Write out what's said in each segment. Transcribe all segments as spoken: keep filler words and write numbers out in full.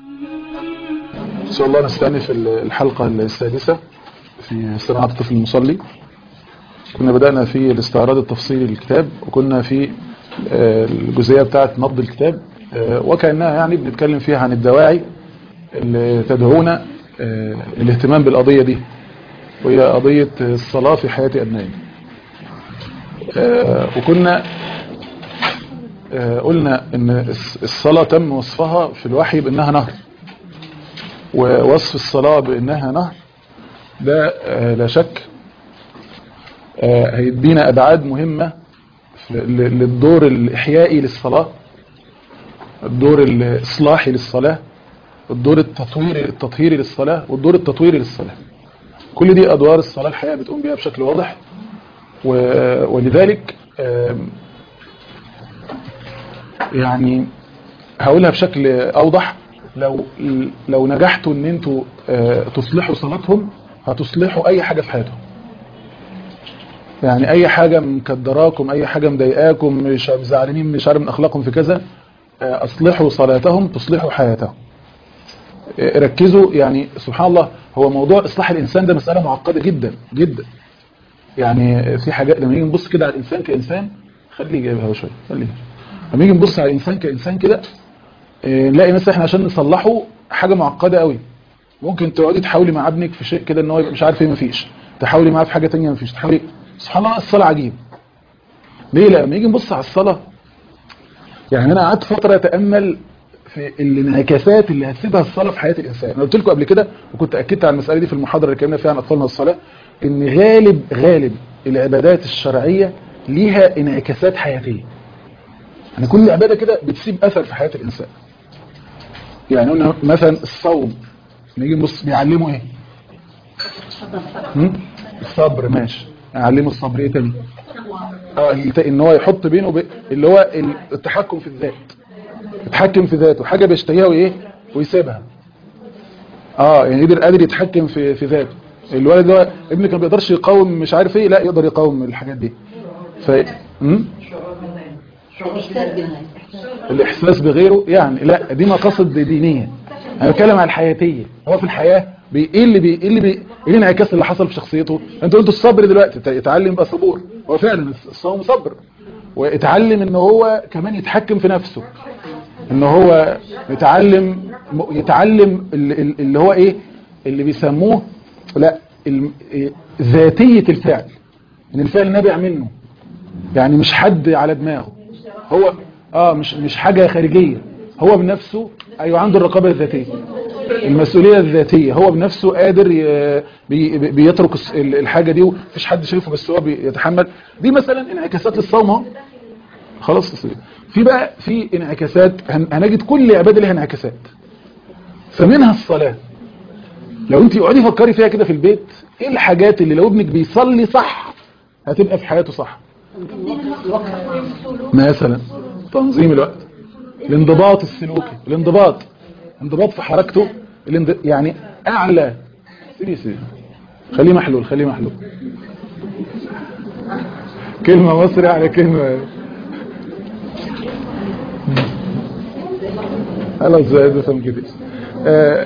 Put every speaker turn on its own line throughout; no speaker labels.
إن شاء الله نستأنف الحلقة السادسة في صناعة الطفل المصلي. كنا بدأنا في الاستعراض التفصيلي للكتاب، وكنا في الجزئية بتاعة نبض الكتاب، وكأنها يعني بنتكلم فيها عن الدواعي اللي تدعونا الاهتمام بالقضية دي، وهي قضية الصلاة في حياة أبنائنا. وكنا قلنا ان الصلاة تم وصفها في الوحي بانها نهر، ووصف الصلاة بانها نهر ده لا شك هيدينا ابعاد مهمة للدور الاحيائي للصلاة، الدور الاصلاحي للصلاة، الدور التطويري التطهيري للصلاة، والدور التطويري للصلاة. كل دي ادوار الصلاة الحقيقة بتقوم بيها بشكل واضح، ولذلك يعني هقولها بشكل اوضح. لو لو نجحتوا ان انتوا تصلحوا صلاتهم هتصلحوا اي حاجة في حياتهم. يعني اي حاجة مكدراكم، اي حاجة مضايقاكم، مش زعلانين، مش عارف من اخلاقهم في كذا، اصلحوا صلاتهم تصلحوا حياتهم. ركزوا، يعني سبحان الله، هو موضوع اصلاح الانسان ده مسألة معقدة جدا جدا. يعني في حاجات لما نيجي نبص كده على الانسان كانسان، خليه جايبها شويه خليه لما نيجي نبص على الانسان كانسان كده نلاقي مثلا احنا عشان نصلحه حاجه معقده قوي. ممكن تقعدي تحاولي مع ابنك في شيء كده ان هو يبقى مش عارف ايه، مفيش، تحاولي معاه في حاجه ثانيه مفيش، تحاولي. سبحان الله الصلاه عجيب. ليه؟ لما نيجي نبص على الصلاه، يعني انا قعدت فتره اتامل في الانعكاسات اللي هتسيبها الصلاه في حياه الانسان. انا قلت لكم قبل كده، وكنت اكدت على المساله دي في المحاضره اللي اتكلمنا فيها عن اطفالنا والصلاه، ان غالب غالب العبادات الشرعيه ليها انعكاسات حياتيه. يعني كل عباده كده بتسيب اثر في حياه الانسان. يعني قلنا مثلا الصوم، نيجي نبص بيعلموا ايه؟ الصبر. ماشي، يعلموا الصبر. ايه تاني؟ اه ان هو يحط بينه وبين اللي هو التحكم في الذات، يتحكم في ذاته، حاجه بيشتهيها وايه ويسيبها. اه يعني قدر قادر يتحكم في في ذاته. الولد ده ابنك ما بيقدرش يقاوم مش عارف ايه، لا يقدر يقاوم الحاجات دي. ف امم الاحساس بغيره، يعني لا دي مقاصد دينيه. انا بتكلم عن الحياتيه. هو في الحياه بي ايه اللي بي ايه اللي بي ايه الانعكاس اللي حصل في شخصيته؟ انت قلت الصبر دلوقتي، يتعلم يبقى صبور. هو فعلا الصوم صبر، ويتعلم ان هو كمان يتحكم في نفسه، ان هو يتعلم يتعلم اللي هو ايه اللي بيسموه لا ذاتيه الفعل، ان الفعل نابع منه، يعني مش حد على دماغه، هو اه مش مش حاجه خارجيه، هو بنفسه. ايوه عنده الرقابه الذاتيه، المسؤوليه الذاتيه، هو بنفسه قادر بي بيترك الحاجه دي ومفيش حد شايفه بس هو بيتحمل. دي مثلا انعكاسات للصوم اهو. خلاص. في بقى في انعكاسات، هنجد كل عباده لها انعكاسات، فمنها الصلاه. لو انت قعدي فكري فيها كده في البيت، ايه الحاجات اللي لو ابنك بيصلي صح هتبقى في حياته صح؟ مثلا تنظيم الوقت، الانضباط السلوكي، الانضباط انضباط في حركته، الاند... يعني اعلى سيري سيري خليه محلول خليه محلول كلمة مصري على كلمة خلاص زي بفهم كده. آه...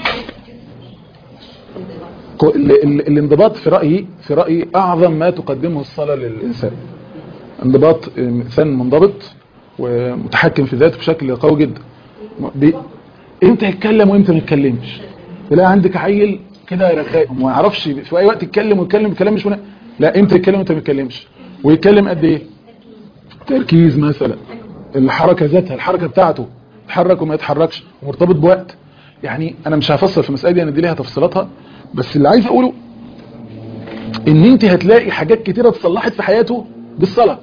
الانضباط في رأيي في رأيي اعظم ما تقدمه الصلاة للإنسان. انضباط، انسان منضبط ومتحكم في ذاته بشكل قوي جدا. بي... امتى يتكلم وامتى ما يتكلمش. تلاقي عندك عيل كده رغاي وما يعرفش في اي وقت يتكلم ويتكلم بكلام مش مناسب. لا امتى يتكلم وامتى ما يتكلمش، ويتكلم قد ايه. تركيز مثلا، الحركه ذاتها، الحركه بتاعته يتحرك وما يتحركش، ومرتبط بوقت. يعني انا مش هفصل في المساله دي، انا دي ليها تفصيلاتها، بس اللي عايز اقوله ان انت هتلاقي حاجات كتيره اتصلحت في حياته بالصلاه.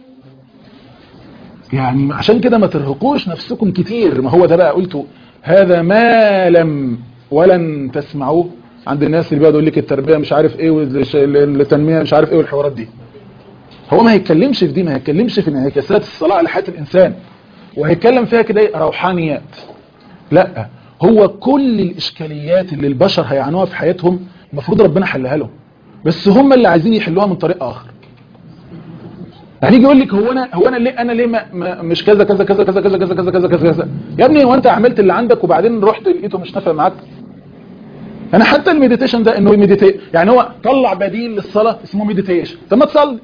يعني عشان كده ما ترهقوش نفسكم كتير. ما هو ده بقى قلته، هذا ما لم ولن تسمعوه عند الناس اللي بيقعدوا يقول لك التربيه مش عارف ايه والتنميه مش عارف ايه والحوارات دي. هو ما هيتكلمش في دي، ما هيتكلمش في انعكاسات الصلاه على حياه الانسان وهيتكلم فيها كده روحانيات. لا، هو كل الاشكاليات اللي البشر هيعانوها في حياتهم المفروض ربنا حلها لهم، بس هم اللي عايزين يحلوها من طريق اخر. هنيجي يقول لك هو انا هو انا ليه انا ليه ما ما مش كذا كذا كذا كذا كذا كذا كذا كذا كذا كذا يا ابني، هو انت عملت اللي عندك وبعدين رحت لقيته مش نافع معاك؟ انا حتى المديتيشن ده انه ميديتيت، يعني هو طلع بديل للصلاه اسمه ميديتيشن. طب ما تصلي،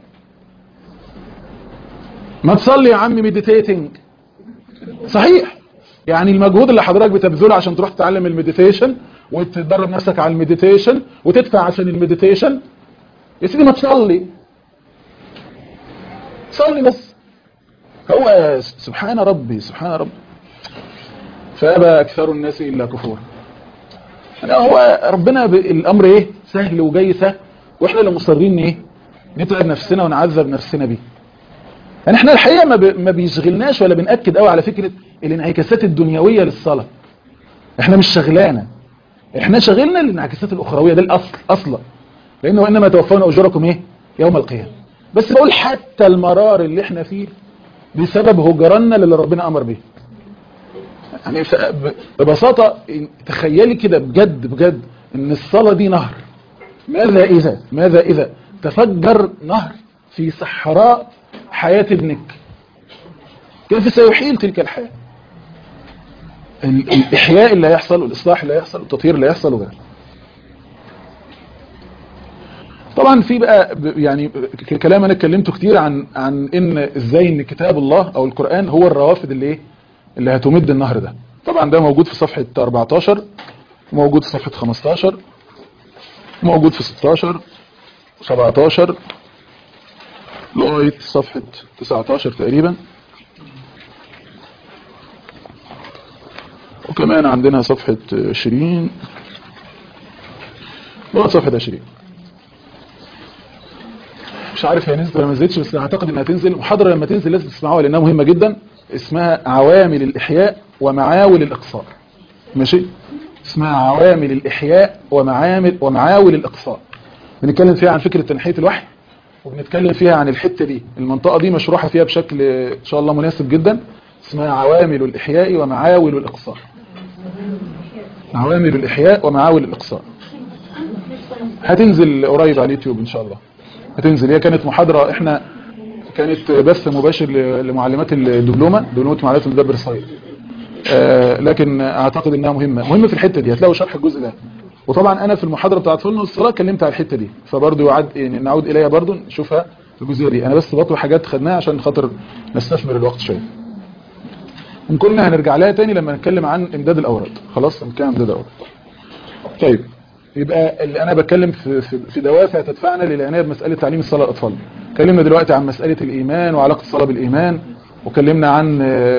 ما تصلي يا عم ميديتيتنج. صحيح، يعني المجهود اللي حضرتك بتبذله عشان تروح تتعلم المديتيشن وتدرب نفسك على المديتيشن وتدفع عشان المديتيشن، يا سيدي ما تصلي، صلي بس. هو سبحان ربي سبحان ربي فأبى أكثر الناس إلا كفورا. يعني هو ربنا الأمر إيه سهل وجاي سهل، وإحنا اللي مصرين إيه نتعب نفسنا ونعذب نفسنا بيه. يعني إحنا الحقيقة ما, ب... ما بيشغلناش ولا بنأكد قوي على فكرة الانعكاسات الدنيوية للصلاة. إحنا مش شغلانة، إحنا شغلنا الانعكاسات الأخروية، ده الأصل أصلا، لأنه إنما توفون أجوركم إيه يوم القيامة. بس بقول حتى المرار اللي إحنا فيه بسبب هجرنا للي ربنا أمر به. يعني ببساطة تخيلي كده بجد بجد ان الصلاة دي نهر. ماذا اذا ماذا اذا تفجر نهر في صحراء حياة ابنك؟ كيف سيحيل تلك الحياة؟ الإحياء اللي هيحصل والإصلاح اللي هيحصل والتطهير اللي هيحصل وغيره. طبعا في بقى يعني كلام انا اتكلمته كتير عن عن ان ازاي ان كتاب الله او القرآن هو الروافد اللي ايه اللي هتمد النهر ده. طبعا ده موجود في صفحة أربعتاشر، موجود في صفحة خمستاشر، موجود في ستاشر سبعتاشر لغاية صفحة تسعتاشر تقريبا، وكمان عندنا صفحة عشرين لغاية صفحة عشرين. مش عارف هي نزلت ولا ما نزلتش، بس اعتقد انها تنزل. محاضرة لما تنزل لازم تسمعوها لانها مهمة جدا، اسمها عوامل الإحياء ومعاول الإقصاء. ماشي، اسمها عوامل الإحياء ومعامل ومعاول الإقصاء. بنتكلم فيها عن فكرة تنحية الوحي، وبنتكلم فيها عن الحتة دي، المنطقة دي مشروحة فيها بشكل إن شاء الله مناسب جدا. اسمها عوامل الإحياء ومعاول الإقصاء. عوامل الإحياء ومعاول الإقصاء هتنزل قريب على اليوتيوب إن شاء الله. هتنزل، هي كانت محاضرة، احنا كانت بث مباشر لمعلمات الدبلومة، دبلومة معلمات المدبر الصغير. آه لكن اعتقد انها مهمة مهمة في الحتة دي، هتلاقوا شرح الجزء ده. وطبعا انا في المحاضرة بتاعت فن الصلاة كلمت على الحتة دي، فبرضه يعد يعني نعود اليها برضه نشوفها في الجزئية دي. انا بس بطلب حاجات خدناها عشان خاطر نستثمر الوقت شوية. ان كنا هنرجع لها تاني لما نتكلم عن امداد الاوراد. خلاص نتكلم عن امداد الاوراد. طيب، يبقى اللي انا بتكلم في في دوافع تدفعنا للعنايه بمساله تعليم الصلاه للاطفال. اتكلمنا دلوقتي عن مساله الايمان وعلاقه الصلاه بالايمان، وكلمنا عن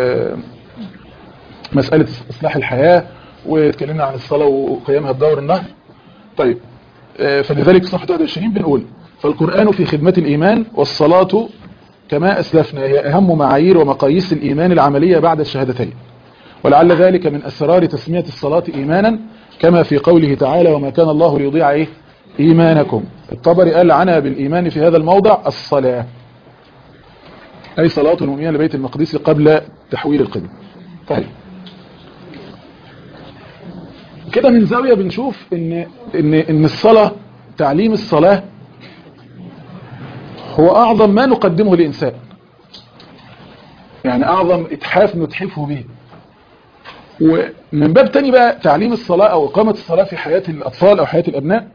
مساله اصلاح الحياه، واتكلمنا عن الصلاه وقيامها بدور النهر. طيب، فلذلك في صفحه واحد وعشرين بنقول: فالقران في خدمه الايمان، والصلاه كما اسلفنا هي اهم معايير ومقاييس الايمان العمليه بعد الشهادتين. ولعل ذلك من اسرار تسميه الصلاه ايمانا، كما في قوله تعالى: وما كان الله ليضيع ايه ايمانكم. الطبري قال عنها بالايمان في هذا الموضع الصلاه، اي صلاه المؤمنين لبيت المقدس قبل تحويل القبله. طيب، كده من زاويه بنشوف ان ان ان الصلاه، تعليم الصلاه هو اعظم ما نقدمه للانسان، يعني اعظم اتحاف نتحفه به. ومن باب تاني بقى تعليم الصلاة أو إقامة الصلاة في حياة الأطفال أو حياة الأبناء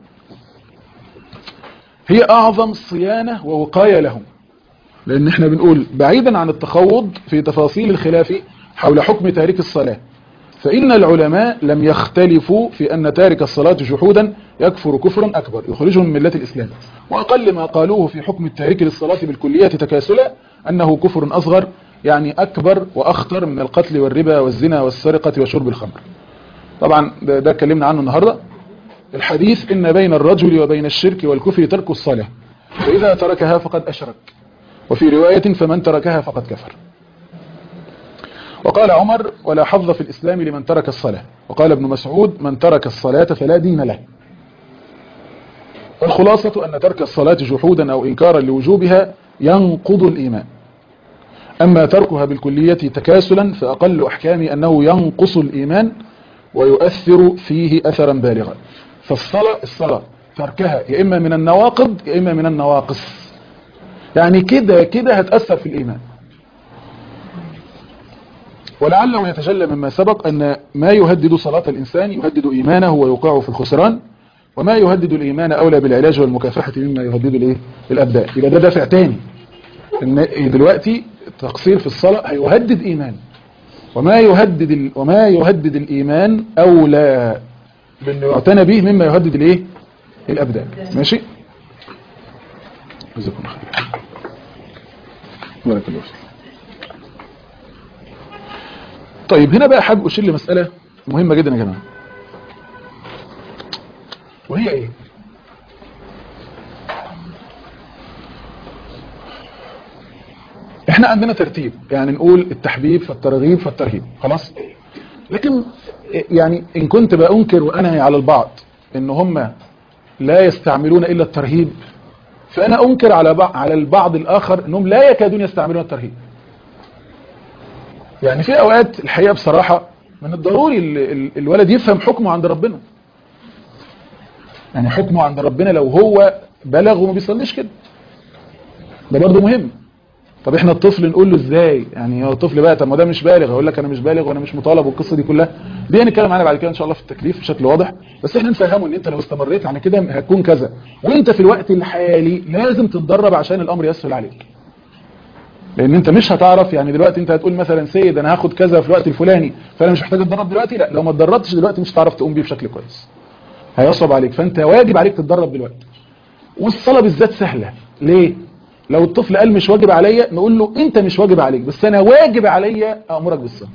هي أعظم صيانة ووقاية لهم، لأن احنا بنقول بعيدا عن التخوض في تفاصيل الخلاف حول حكم تارك الصلاة، فإن العلماء لم يختلفوا في أن تارك الصلاة جحودا يكفر كفرا أكبر يخرجه من ملة الإسلام، وأقل ما قالوه في حكم التارك للصلاة بالكلية تكاسلا أنه كفر أصغر، يعني أكبر وأخطر من القتل والربا والزنا والسرقة وشرب الخمر. طبعا ده, ده اتكلمنا عنه النهاردة. الحديث: إن بين الرجل وبين الشرك والكفر ترك الصلاة، فإذا تركها فقد أشرك، وفي رواية: فمن تركها فقد كفر. وقال عمر: ولا حظ في الإسلام لمن ترك الصلاة. وقال ابن مسعود: من ترك الصلاة فلا دين له. والخلاصة أن ترك الصلاة جحودا أو إنكارا لوجوبها ينقض الإيمان، أما تركها بالكلية تكاسلا فأقل أحكام أنه ينقص الإيمان ويؤثر فيه أثرا بالغا. فالصلاة الصلاة تركها يا إما من النواقض يا إما من النواقص. يعني كده كده هتأثر في الإيمان. ولعله يتجلى مما سبق أن ما يهدد صلاة الإنسان يهدد إيمانه ويوقعه في الخسران، وما يهدد الإيمان أولى بالعلاج والمكافحة مما يهدد الإيه؟ الأبدان. يبقى ده دافع تاني إن دلوقتي التقصير في الصلاة هيهدد إيمان، وما يهدد ال... وما يهدد الإيمان أولى بأنه يعتنى به مما يهدد الإيه؟ الأبدان. ماشي؟ جزاكم الله خير. بارك الله فيك. طيب هنا بقى حابب أشير لمسألة مهمة جدا يا جماعة، وهي إيه؟ احنا عندنا ترتيب، يعني نقول التحبيب فالترغيب فالترهيب، خلاص. لكن يعني ان كنت بأنكر وانهي على البعض ان هم لا يستعملون الا الترهيب، فانا انكر على بعض على البعض الاخر انهم لا يكادون يستعملون الترهيب. يعني في اوقات الحقيقة بصراحة من الضروري الولد يفهم حكمه عند ربنا، يعني حكمه عند ربنا لو هو بلغ وما بيصليش كده، ده برضه مهم. طب احنا الطفل نقول له ازاي؟ يعني هو الطفل بقى طب ما ده مش بالغ، هيقول لك انا مش بالغ وانا مش مطالب والقصه دي كلها، دي هنتكلم عنها بعد كده ان شاء الله في التكليف بشكل واضح. بس احنا نفهمه ان انت لو استمريت على كده هتكون كذا، وانت في الوقت الحالي لازم تتدرب عشان الامر يسهل عليك، لان انت مش هتعرف. يعني دلوقتي انت هتقول مثلا سيد انا هاخد كذا في الوقت الفلاني فانا مش محتاج اتدرب دلوقتي، لا لو ما اتدربتش دلوقتي مش هتعرف تقوم بيه بشكل كويس، هيصعب عليك. فانت واجب عليك تتدرب دلوقتي. والصلاه بالذات سهله ليه؟ لو الطفل قال مش واجب عليا نقول له انت مش واجب عليك بس انا واجب عليا امرك بالصلاه.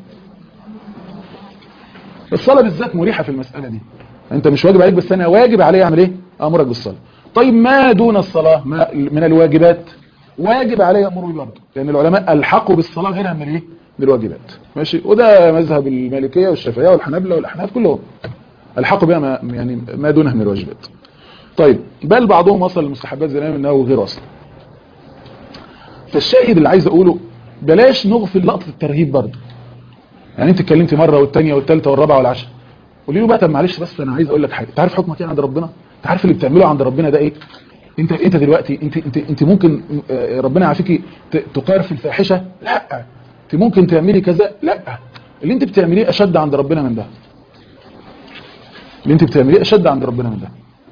الصلاه بالذات مريحه في المساله دي، انت مش واجب عليك بس انا واجب عليا اعمل ايه؟ امرك بالصلاه. طيب ما دون الصلاه ما من الواجبات واجب عليا امره برضه، لان العلماء الحقوا بالصلاه غيرها من ايه؟ من الواجبات. ماشي؟ وده مذهب المالكيه والشافعيه والحنابلة والاحناف كلهم الحقوا بها ما يعني ما دونها من الواجبات. طيب بل بعضهم وصل للمستحبات زي ما انه غير اصلا. فالشاهد اللي عايز اقوله بلاش نغفل لقطه الترهيب برضه. يعني انت اتكلمتي مره والثانيه والثالثه والرابعه والعاشره، قولي له بقى طب معلش بس انا عايز اقول لك حاجه، انت عارف حكمك ايه عند ربنا؟ انت عارف اللي بتعمله عند ربنا ده ايه؟ انت انت دلوقتي انت انت انت ممكن ربنا يعافيكي تقار في الفاحشه؟ لا. انت ممكن تعملي كذا؟ لا. اللي انت بتعمليه اشد عند ربنا من ده. اللي انت بتعمليه اشد عند ربنا من ده.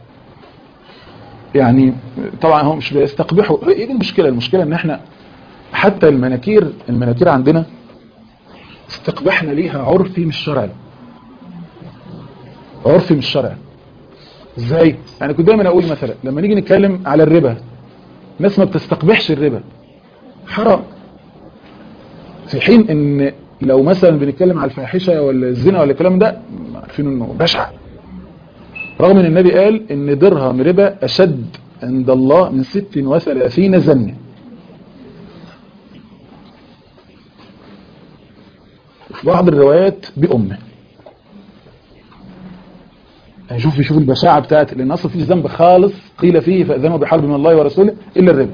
يعني طبعا هم مش بيستقبحوا، ايه دي المشكله؟ المشكله ان احنا حتى المناكير المناكير عندنا استقبحنا ليها عرفي مش شرعي. عرفي مش شرعي ازاي؟ يعني كنت دايما اقول مثلا لما نيجي نتكلم على الربا الناس ما بتستقبحش الربا، حرام، في حين ان لو مثلا بنتكلم على الفاحشه ولا الزنا ولا الكلام ده عارفين انه بشع، رغم ان النبي قال ان درهم ربا اشد عند الله من ست وثلاثين زنة. في بعض الروايات بأمه. يعني شوف شوف البشاعة بتاعت، لأن أصلا فيش ذنب خالص قيل فيه فأذنوا بحرب من الله ورسوله إلا الربا.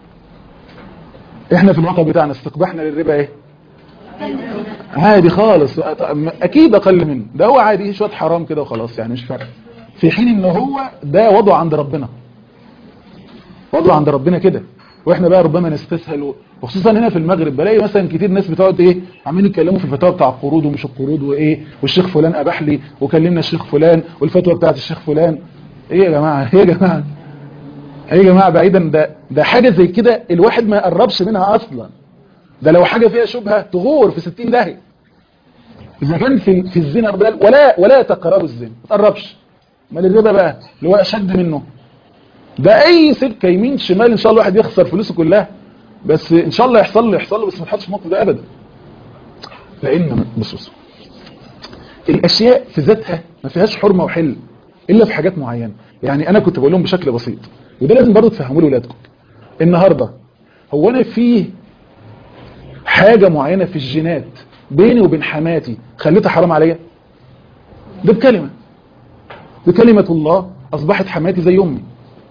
إحنا في الواقع بتاعنا استقبحنا للربا إيه؟ عادي خالص، أكيد أقل منه، ده هو عادي شوية حرام كده وخلاص، يعني مش فارق. في حين إن هو ده وضعه عند ربنا، وضعه عند ربنا كده، واحنا بقى ربما نستسهل. وخصوصا هنا في المغرب بلاقي مثلا كتير ناس بتقعد ايه عمالين يتكلموا في الفتاوى بتاع القروض ومش القروض وايه، والشيخ فلان اباح لي وكلمنا الشيخ فلان والفتوى بتاعت الشيخ فلان. ايه يا جماعه؟ ايه يا جماعه؟ ايه يا جماعه؟ بعيدا ده ده حاجه زي كده الواحد ما يقربش منها اصلا. ده لو حاجه فيها شبهه تغور في ستين داهيه. اذا كان في في الزنا ولا ولا تقربوا الزنا، ما تقربش. امال الربا بقى اللي هو اشد منه، ده اي سكه يمين شمال ان شاء الله واحد يخسر فلوسه كلها، بس ان شاء الله يحصل له يحصل له بس ما تحطش في الموقف ده ابدا. لان بص بص الاشياء في ذاتها ما فيهاش حرمه وحل الا في حاجات معينه. يعني انا كنت بقول لهم بشكل بسيط، وده لازم برضه تفهموه لاولادكم. النهارده هو انا في حاجه معينه في الجينات بيني وبين حماتي خليتها حرام عليا؟ ده بكلمه بكلمه الله اصبحت حماتي زي امي.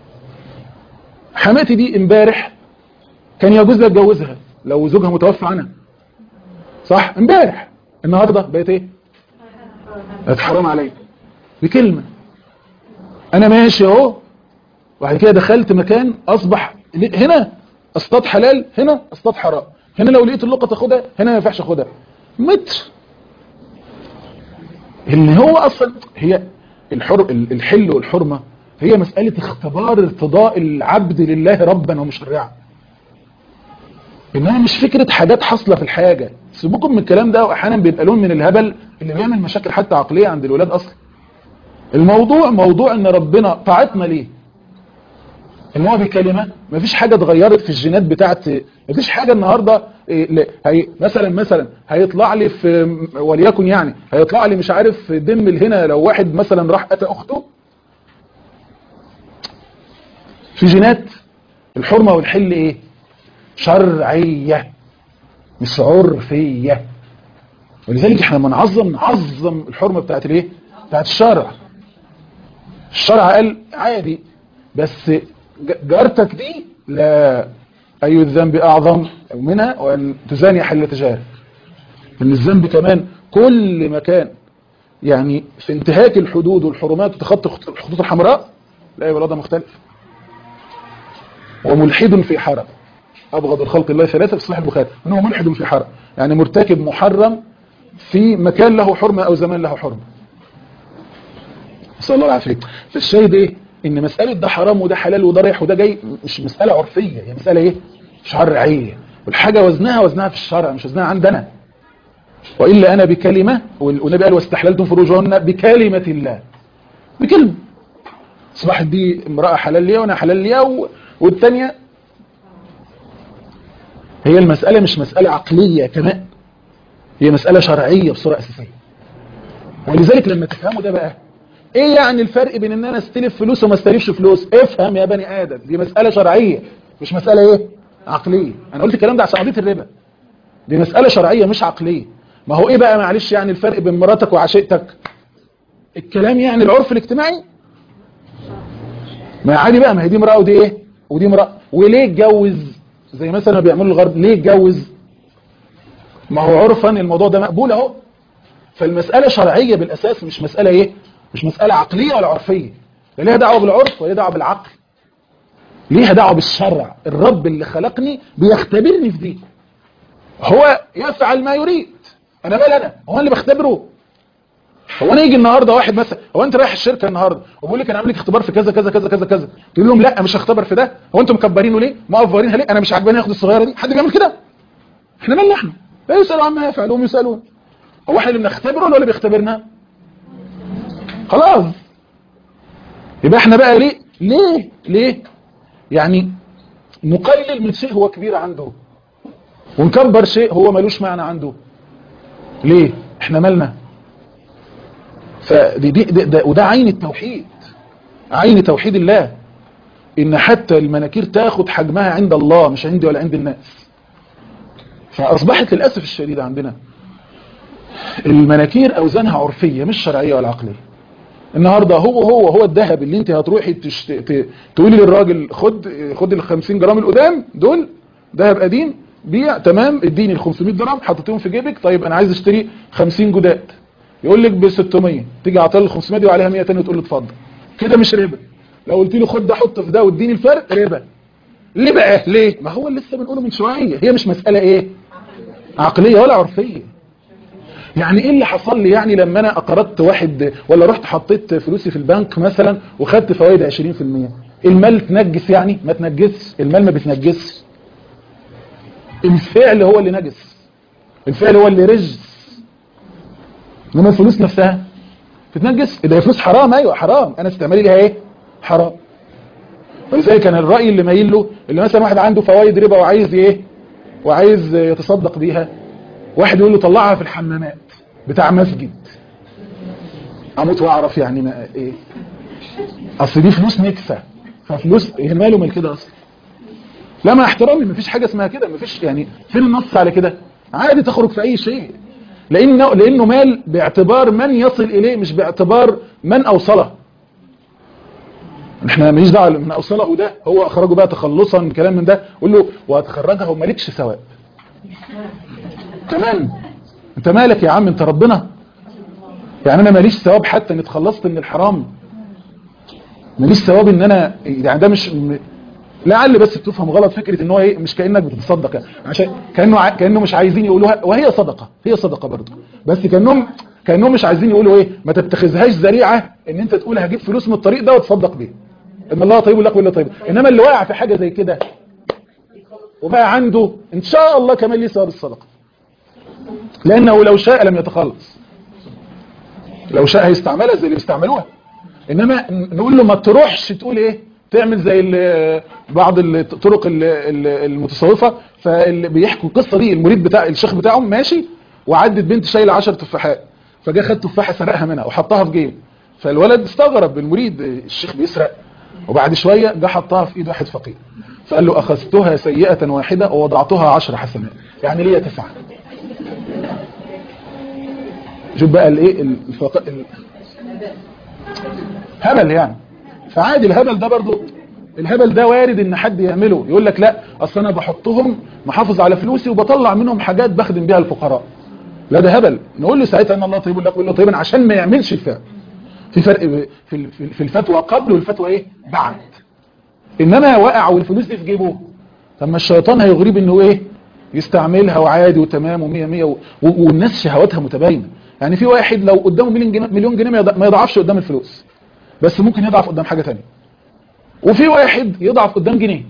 حماتي دي امبارح كان يجوز لها اتجوزها لو زوجها متوفى عنها، صح؟ امبارح. النهارده بقت ايه؟ بقت حرام عليا بكلمه. انا ماشي اهو وبعد كده دخلت مكان اصبح هنا اصطاد حلال، هنا اصطاد حرام، هنا لو لقيت اللقطه تاخدها، هنا ما ينفعش اخدها. متر اللي هو اصلا هي الحر الحل والحرمه هي مساله اختبار ارتضاء العبد لله ربا ومشرعا، انها مش فكره حاجات حاصله في الحاجه. سيبوكم من الكلام ده، واحيانا بيبقى لون من الهبل اللي بيعمل مشاكل حتى عقليه عند الولاد. اصلا الموضوع موضوع ان ربنا طاعتنا ليه، ان هو بكلمه مفيش حاجه اتغيرت في الجينات بتاعت، مفيش حاجه النهارده إيه هي مثلا مثلا هيطلع لي في وليكن يعني هيطلع لي مش عارف دم هنا لو واحد مثلا راح اتى اخته. في جينات الحرمه والحل ايه؟ شرعيه مش عرفيه. ولذلك احنا لما نعظم نعظم الحرمه بتاعت الايه؟ بتاعت الشرع. الشرع قال عادي، بس جارتك دي لا، اي الذنب اعظم منها وان تزاني حل تجارك. ان الذنب كمان كل مكان يعني في انتهاك الحدود والحرمات وتخطي الخطوط الحمراء لا يبقى الوضع مختلف. وملحد في حرم، ابغض الخلق الله ثلاثه في صحيح البخاري انه ملحد في حرم، يعني مرتكب محرم في مكان له حرمه او زمان له حرمه. نسال الله العافيه. فالشاهد ايه؟ ان مساله ده حرام وده حلال وده رايح وده جاي مش مساله عرفيه، هي مساله ايه؟ شرعيه. والحاجه وزنها وزنها في الشرع مش وزنها عندنا. والا انا بكلمه، والنبي قال واستحللتم فروجهن بكلمه الله، بكلمه. اصبحت دي امراه حلال ليها وانا حلال ليها و... والثانيه. هي المساله مش مساله عقليه كمان، هي مساله شرعيه بصوره اساسيه. ولذلك لما تفهموا ده بقى ايه يعني الفرق بين ان انا استلف فلوس وما استلفش فلوس؟ افهم يا بني ادم، دي مساله شرعيه مش مساله ايه؟ عقليه. انا قلت الكلام ده عشان قضيه الربا، دي مساله شرعيه مش عقليه. ما هو ايه بقى معلش يعني الفرق بين مراتك وعشيقتك؟ الكلام يعني العرف الاجتماعي. ما عادي بقى، ما هي دي امراه ودي ايه؟ ودي امراه. وليه اتجوز؟ زي مثلا ما بيعملوا الغرب، ليه اتجوز؟ ما هو عرفا الموضوع ده مقبول اهو. فالمساله شرعيه بالاساس، مش مساله ايه؟ مش مساله عقليه ولا عرفيه. لا ليها دعوه بالعرف ولا دعوه بالعقل، ليها دعوه بالشرع. الرب اللي خلقني بيختبرني في دي، هو يفعل ما يريد. انا مال انا؟ هو اللي بختبره. هو انا يجي النهارده واحد مثلا، هو انت رايح الشركه النهارده وبقول لك انا عامل لك اختبار في كذا كذا كذا كذا كذا، تقول لهم لا مش هختبر في ده. هو انتم مكبرينه ليه؟ مقفرينها ليه؟ انا مش عاجباني اخد الصغيره دي. حد بيعمل كده؟ احنا مالنا احنا؟ لا يسالوا عما يفعل وهم يسالون. هو احنا اللي بنختبره ولا اللي بيختبرنا؟ خلاص. يبقى احنا بقى ليه ليه ليه يعني نقلل من شيء هو كبير عنده ونكبر شيء هو ملوش معنى عنده؟ ليه؟ احنا مالنا؟ فدي دي ده, ده وده عين التوحيد، عين توحيد الله، ان حتى المناكير تاخد حجمها عند الله مش عندي ولا عند الناس. فاصبحت للاسف الشديد عندنا المناكير اوزانها عرفيه مش شرعيه ولا عقليه. النهارده هو هو هو الذهب اللي انت هتروحي تشت... ت... تقولي للراجل خد خد ال خمسين جرام القدام دول ذهب قديم، بيع تمام، اديني ال خمسمية جرام حطيتهم في جيبك. طيب انا عايز اشتري خمسين جداد، يقول لك ب ستمية، تيجي عطال ال خمسمية دي وعليها مية تاني وتقول له اتفضل. كده مش ربا. لو قلت له خد ده حط في ده واديني الفرق، ربا. ليه بقى؟ ليه؟ ما هو اللي لسه بنقوله من شويه، هي مش مساله ايه؟ عقليه ولا عرفيه. يعني ايه اللي حصل لي يعني لما انا اقرضت واحد ولا رحت حطيت فلوسي في البنك مثلا وخدت فوائد عشرين في المية؟ المال تنجس يعني؟ ما تنجسش، المال ما بتنجسش، الفعل هو اللي نجس، الفعل هو اللي رجس، انما الفلوس نفسها بتنجس. ده فلوس حرام، ايوه حرام، انا استعمالي ليها ايه؟ حرام. ولذلك كان الراي اللي مايل له اللي مثلا واحد عنده فوائد ربا وعايز ايه؟ وعايز يتصدق بيها، واحد يقول له طلعها في الحمامات بتاع مسجد. اموت واعرف يعني ما ايه، اصل دي فلوس نكسه، ففلوس هي ماله من كده اصلا؟ لا مع احترامي مفيش حاجه اسمها كده، مفيش يعني فين النص على كده؟ عادي تخرج في اي شيء، لانه لانه مال باعتبار من يصل اليه مش باعتبار من اوصله. احنا ماليش دعوه من اوصله ده، هو اخرجه بقى تخلصا من كلام من ده، قول له وهتخرجها ومالكش ثواب. تمام، انت مالك يا عم؟ انت ربنا يعني؟ انا ماليش ثواب حتى ان اتخلصت من الحرام؟ ماليش ثواب ان انا يعني ده مش لعل بس بتفهم غلط فكره ان هو ايه، مش كانك بتتصدق، عشان كانه ع... كانه مش عايزين يقولوها، وهي صدقه، هي صدقه برضه، بس كانهم كانهم مش عايزين يقولوا ايه، ما تتخذهاش ذريعه ان انت تقول هجيب فلوس من الطريق ده واتصدق بيه، ان الله طيب لك ولا طيب. انما اللي واقع في حاجه زي كده وبقى عنده ان شاء الله كمان ليه ثواب الصدقه، لانه لو شاء لم يتخلص، لو شاء هيستعملها زي اللي بيستعملوها. انما نقول له ما تروحش تقول ايه، تعمل زي بعض الطرق المتصوفه، فاللي بيحكوا القصه دي المريد بتاع الشيخ بتاعهم ماشي وعدت بنت شايله عشر تفاحات، فجاء خد تفاحه سرقها منها وحطها في جيبه، فالولد استغرب المريد الشيخ بيسرق، وبعد شويه جه حطها في ايد واحد فقير، فقال له اخذتها سيئه واحده ووضعتها عشر حسنات، يعني ليا تسعه. شوف بقى الايه الفق... ال... هبل يعني. فعادي الهبل ده برضو، الهبل ده وارد ان حد يعمله، يقول لك لا اصل انا بحطهم محافظ على فلوسي وبطلع منهم حاجات بخدم بيها الفقراء، لا ده هبل. نقول له ساعتها ان الله طيب لك ولا طيبا عشان ما يعملش الفعل. في فرق في في الفتوى قبل والفتوى ايه بعد. انما وقع والفلوس دي في جيبه، لما الشيطان هيغريب انه ايه يستعملها وعادي وتمام ومية مية، والناس شهواتها متباينه. يعني في واحد لو قدامه مليون جنيه مليون جنيه ما يضعفش قدام الفلوس، بس ممكن يضعف قدام حاجه ثانيه. وفي واحد يضعف قدام جنيه.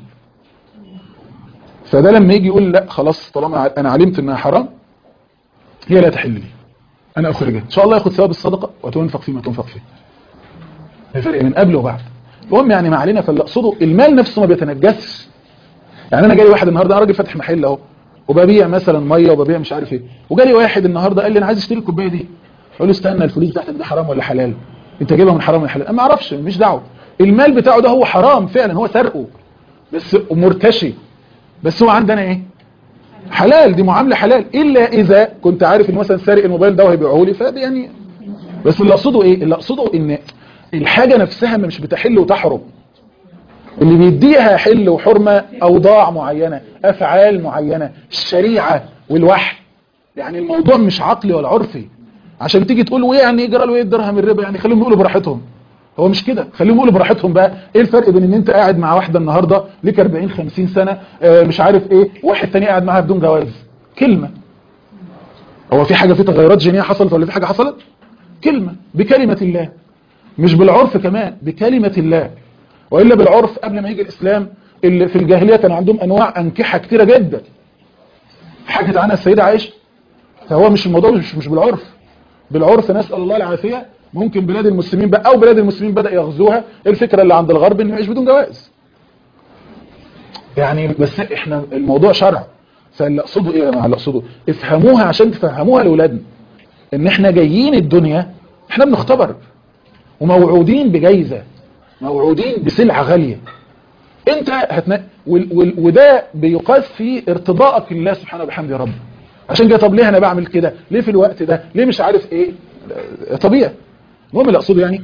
فده لما يجي يقول لا خلاص طالما انا علمت انها حرام هي لا تحل لي، انا اخرجها ان شاء الله ياخد ثواب الصدقه وتنفق فيما تنفق فيه. الفرق من قبل وبعد. المهم يعني ما علينا. فاللي اقصده المال نفسه ما بيتنجسش. يعني انا جالي واحد النهارده، انا راجل فاتح محل اهو وببيع مثلا ميه وببيع مش عارف ايه، وجالي واحد النهارده قال لي انا عايز اشتري الكوبايه دي، اقول له استنى الفلوس بتاعتك دي حرام ولا حلال؟ انت جايبها من حرام ولا حلال؟ انا ما اعرفش، مش دعوه. المال بتاعه ده هو حرام فعلا، هو سرقه بس مرتشي، بس هو عندنا ايه حلال، دي معامله حلال، الا اذا كنت عارف ان مثلا سارق الموبايل ده وهيبيعه لي، فدي يعني. بس اللي اقصده ايه، اللي اقصده ان الحاجه نفسها مش بتحل وتحرم، اللي بيديها حل وحرمه اوضاع معينه، افعال معينه، الشريعه والوحي. يعني الموضوع مش عقلي ولا عرفي عشان تيجي تقول له ايه يعني يجرى له ايه الدرهم الربا، يعني خليهم يقولوا براحتهم. هو مش كده، خليهم يقولوا براحتهم. بقى ايه الفرق بين ان انت قاعد مع واحده النهارده ليك أربعين خمسين سنه آه مش عارف ايه، واحد ثاني قاعد معاها بدون جواز؟ كلمه. هو في حاجه، في تغيرات جينيه حصلت ولا في حاجه حصلت؟ كلمه، بكلمه الله، مش بالعرف كمان، بكلمه الله. والا بالعرف قبل ما يجي الاسلام اللي في الجاهليه كان عندهم انواع انكحه كتيره جدا حكت عنها السيده عائشه. فهو مش الموضوع مش مش بالعرف. بالعرف نسال الله العافيه، ممكن بلاد المسلمين بقى او بلاد المسلمين بدا يغزوها الفكره اللي عند الغرب انه يعيش بدون جواز. يعني بس احنا الموضوع شرع. فاللي اقصده ايه يا جماعه، اللي اقصده افهموها عشان تفهموها لاولادنا ان احنا جايين الدنيا احنا بنختبر وموعودين بجايزه، موعودين بسلعه غاليه. انت هتنا... وال... وال... وده بيقاس في ارتضاءك لله سبحانه وبحمده يا رب. عشان كده طب ليه انا بعمل كده، ليه في الوقت ده، ليه مش عارف ايه، طبيعي. المهم اللي اقصده يعني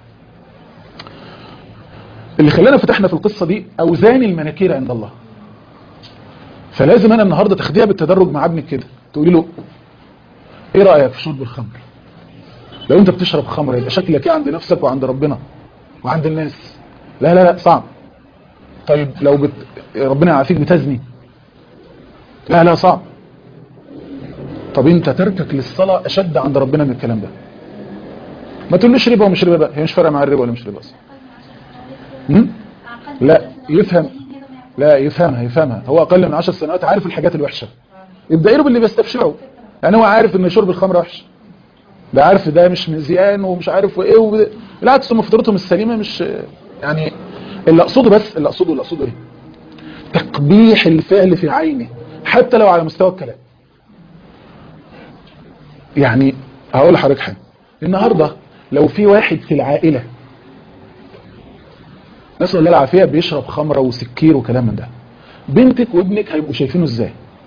اللي خلانا فتحنا في القصه دي اوزان المناكير عند الله. فلازم انا النهارده تاخديها بالتدرج مع ابنك كده، تقولي له ايه رايك في شرب الخمر؟ لو انت بتشرب خمر يبقى شكلك ايه عند نفسك وعند ربنا وعند الناس؟ لا لا لا صعب. طيب لو بت... ربنا يعافيك بتزني؟ لا لا صعب. طب انت تركك للصلاه اشد عند ربنا من الكلام ده. ما تقولوش ربا ومش ربا بقى، هي مش فارقه مع الربا ولا مش ربا اصلا. لا يفهم، لا يفهمها يفهمها. هو اقل من عشر سنوات عارف الحاجات الوحشه، يبدا له باللي بيستبشره. يعني هو عارف ان شرب الخمر وحش، ده عارف ده مش مزيان ومش عارف وايه و... بالعكس هم فطرتهم السليمه مش يعني. اللي اقصده بس اللي اقصده اللي اقصده ايه، تقبيح الفعل في عينه حتى لو على مستوى الكلام. يعني هقول لحضرتك حاجه، النهارده لو في واحد في العائله نسأل الله العافيه بيشرب خمره وسكير وكلام من ده، بنتك وابنك هيبقوا شايفينه ازاي؟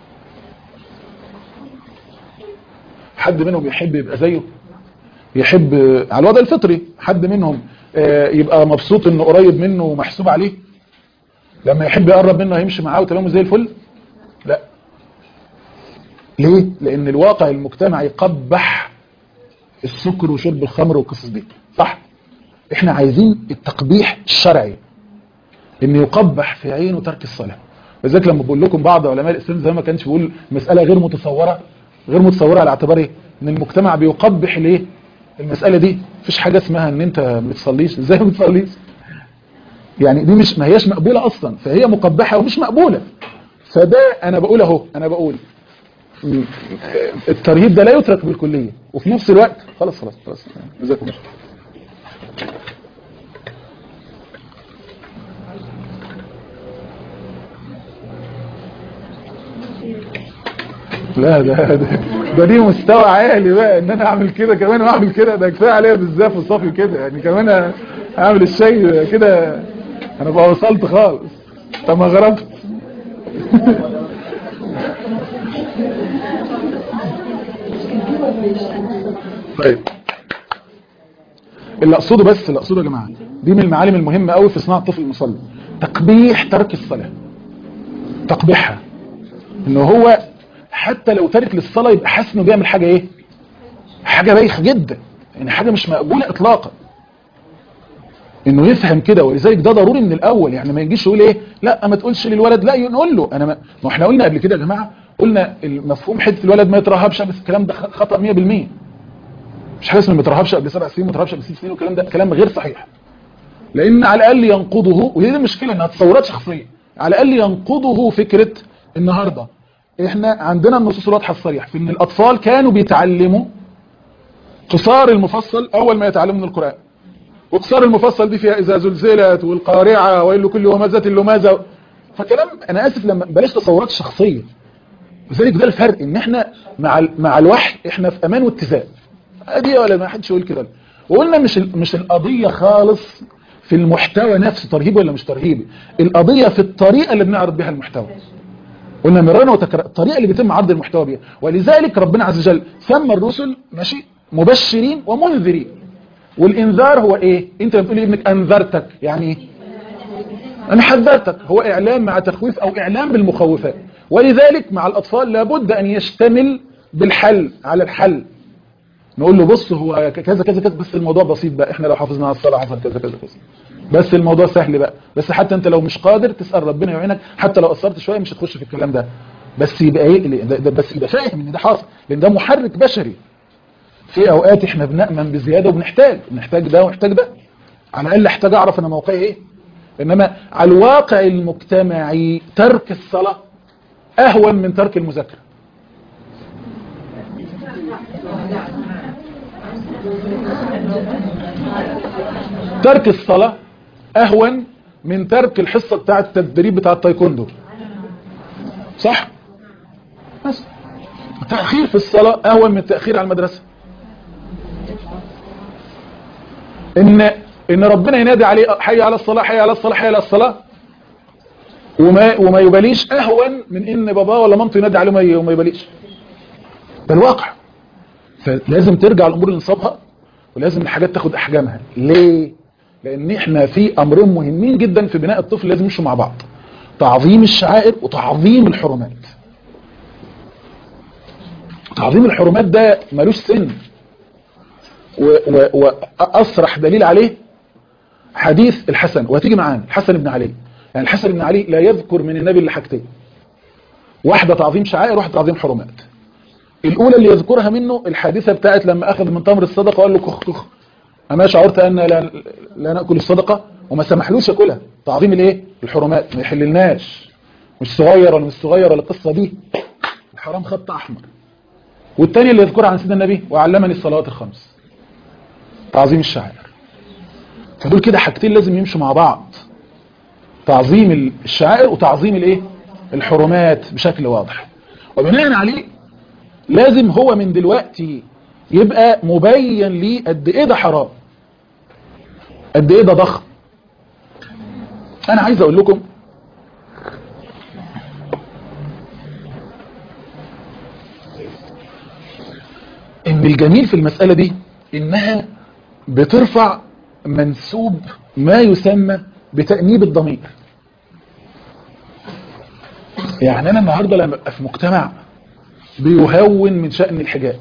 حد منهم يحب يبقى زيه؟ يحب على الوضع الفطري حد منهم يبقى مبسوط انه قريب منه ومحسوب عليه؟ لما يحب يقرب منه هيمشي معاه وتمامه زي الفل؟ لا. ليه؟ لان الواقع المجتمعي يقبح السكر وشرب الخمر والقصص دي، صح؟ احنا عايزين التقبيح الشرعي. ان يقبح في عينه ترك الصلاه. لذلك لما بقول لكم بعض علماء الاسلام زي ما كانش بيقول مساله غير متصوره، غير متصوره على اعتبار ايه؟ ان المجتمع بيقبح الايه؟ المساله دي. مفيش حاجه اسمها ان انت ما بتصليش. ازاي ما بتصليش؟ يعني دي مش ما هياش مقبوله اصلا، فهي مقبحه ومش مقبوله. فده انا بقول اهو، انا بقول الترهيب ده لا يترك بالكليه، وفي نفس الوقت خلاص خلاص خلاص جزاكم الله. لا ده ده, ده دي مستوى عالي بقى، ان انا اعمل كده كمان واعمل كده، ده كفايه عليا بالزاف والصافي كده، يعني كمان اعمل الشيء كده انا بقى وصلت خالص. طب ما غربت. طيب اللي اقصده بس اللي اقصده يا جماعه، دي من المعالم المهمه قوي في صناعه الطفل المصلي، تقبيح ترك الصلاه. تقبيحها انه هو حتى لو تارك للصلاه يبقى حاسس انه بيعمل حاجه ايه؟ حاجه بايخه جدا، يعني حاجه مش مقبوله اطلاقا. انه يفهم كده، ولذلك ده ضروري من الاول. يعني ما يجيش يقول ايه لا ما تقولش للولد، لا نقول له انا ما, ما احنا قلنا قبل كده يا جماعه، قلنا المفهوم حته الولد ما يترهبش، بس الكلام ده خطا مية بالمية. مش حاجه اسمها ما يترهبش قبل سبع سنين، ما يترهبش قبل ست سنين، والكلام ده كلام غير صحيح. لان على الاقل ينقضه، وهي دي المشكله انها تصورات شخصيه، على الاقل ينقضه فكره النهارده احنا عندنا النصوص الواضحه الصريحه في ان الاطفال كانوا بيتعلموا قصار المفصل اول ما يتعلموا من القران. وقصار المفصل دي فيها اذا زلزلت والقارعه ويل لكل همزه لمزه. فكلام انا اسف لما بلاش تصورات شخصيه. لذلك ده الفرق، ان احنا مع مع الوحي احنا في امان واتزان. ادي ولا ما حدش يقول كده. وقلنا مش مش القضيه خالص في المحتوى نفسه ترهيبي ولا مش ترهيبي، القضيه في الطريقه اللي بنعرض بها المحتوى. قلنا مرارا وتكرارا الطريقه اللي بيتم عرض المحتوى بيها. ولذلك ربنا عز وجل سمى الرسل ماشي مبشرين ومنذرين. والانذار هو ايه؟ انت بتقول لابنك انذرتك، يعني ايه؟ انا حذرتك، هو اعلام مع تخويف او اعلام بالمخوفات. ولذلك مع الاطفال لابد ان يشتمل بالحل على الحل. نقول له بص هو كذا كذا كذا، بس الموضوع بسيط بقى، احنا لو حافظنا على الصلاه حصل كذا كذا كذا، بس الموضوع سهل بقى. بس حتى انت لو مش قادر تسال ربنا يعينك، حتى لو قصرت شويه مش هتخش في الكلام ده. بس يبقى ايه ده ده بس يبقى فاهم ان ده حاصل، لان ده محرك بشري. في اوقات احنا بنأمن بزياده وبنحتاج بنحتاج ده ونحتاج ده. على الاقل احتاج اعرف انا موقعي ايه. انما على الواقع المجتمعي ترك الصلاه اهون من ترك المذاكره. ترك الصلاه اهون من ترك الحصه بتاعه التدريب بتاع التايكوندو. صح؟ بس التاخير في الصلاه اهون من التاخير على المدرسه. ان ان ربنا ينادي عليه حي على الصلاه حي على الصلاه حي على الصلاه، وما وما يباليش اهون من ان باباه ولا مامته ينادي عليه وما يباليش. ده الواقع. فلازم ترجع الامور لنصابها، ولازم الحاجات تاخد احجامها. ليه؟ لان احنا في امرين مهمين جدا في بناء الطفل لازم يمشوا مع بعض: تعظيم الشعائر وتعظيم الحرمات. تعظيم الحرمات ده ملوش سن، واصرح دليل عليه حديث الحسن، وهتيجي معانا الحسن بن علي. يعني الحسن بن علي لا يذكر من النبي الا حاجتين: واحده تعظيم شعائر، واحده تعظيم حرمات. الاولى اللي يذكرها منه الحادثه بتاعت لما اخذ من تمر الصدقه وقال له كخ كخ، اما شعرت ان لا, لا ناكل الصدقه، وما سمحلوش ياكلها. تعظيم الايه؟ الحرمات، ما يحللناش، مش صغير ولا مش صغير ولا القصه دي، الحرام خط احمر. والثانيه اللي يذكرها عن سيدنا النبي: وعلمني الصلوات الخمس. تعظيم الشعائر. فدول كده حاجتين لازم يمشوا مع بعض: تعظيم الشعائر وتعظيم الايه؟ الحرمات بشكل واضح. وبناء عليه لازم هو من دلوقتي يبقى مبين ليه قد ايه ده حرام، قد ايه ده ضخم. انا عايز اقول لكم ان الجميل في المسألة دي انها بترفع منسوب ما يسمى بتأنيب الضمير. يعني انا النهاردة لما ابقى في مجتمع بيهون من شأن الحجاب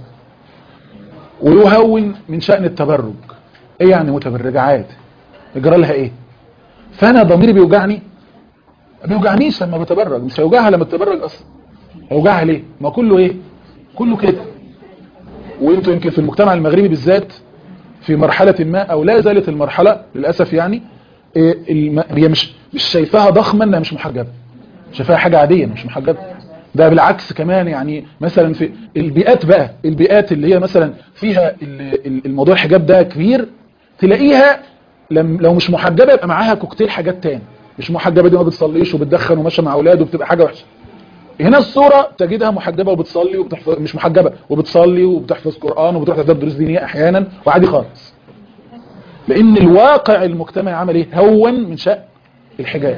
ويهون من شأن التبرج، ايه يعني متبرجة عادي، يجرى لها ايه؟ فانا ضميري بيوجعني، ما بيوجعنيش لما بتبرج، مش هيوجعها لما تتبرج اصلا. هيوجعها ليه؟ ما كله ايه؟ كله كده. وانتوا يمكن في المجتمع المغربي بالذات في مرحله ما، او لا زالت المرحله للاسف يعني، هي مش مش شايفاها ضخمه انها مش محجبه، شايفاها حاجه عاديه مش محجبه. ده بالعكس كمان، يعني مثلا في البيئات بقى، البيئات اللي هي مثلا فيها الموضوع الحجاب ده كبير، تلاقيها لم لو مش محجبه يبقى معاها كوكتيل حاجات تاني. مش محجبه دي ما بتصليش وبتدخن وماشيه مع اولاده وبتبقى حاجه وحشه. هنا الصوره تجدها محجبه وبتصلي وبتحفظ، مش محجبه وبتصلي وبتحفظ قران وبتروح تحضر دروس دينيه احيانا وعادي خالص. لان الواقع المجتمعي عمل ايه؟ هون من شأن الحجاب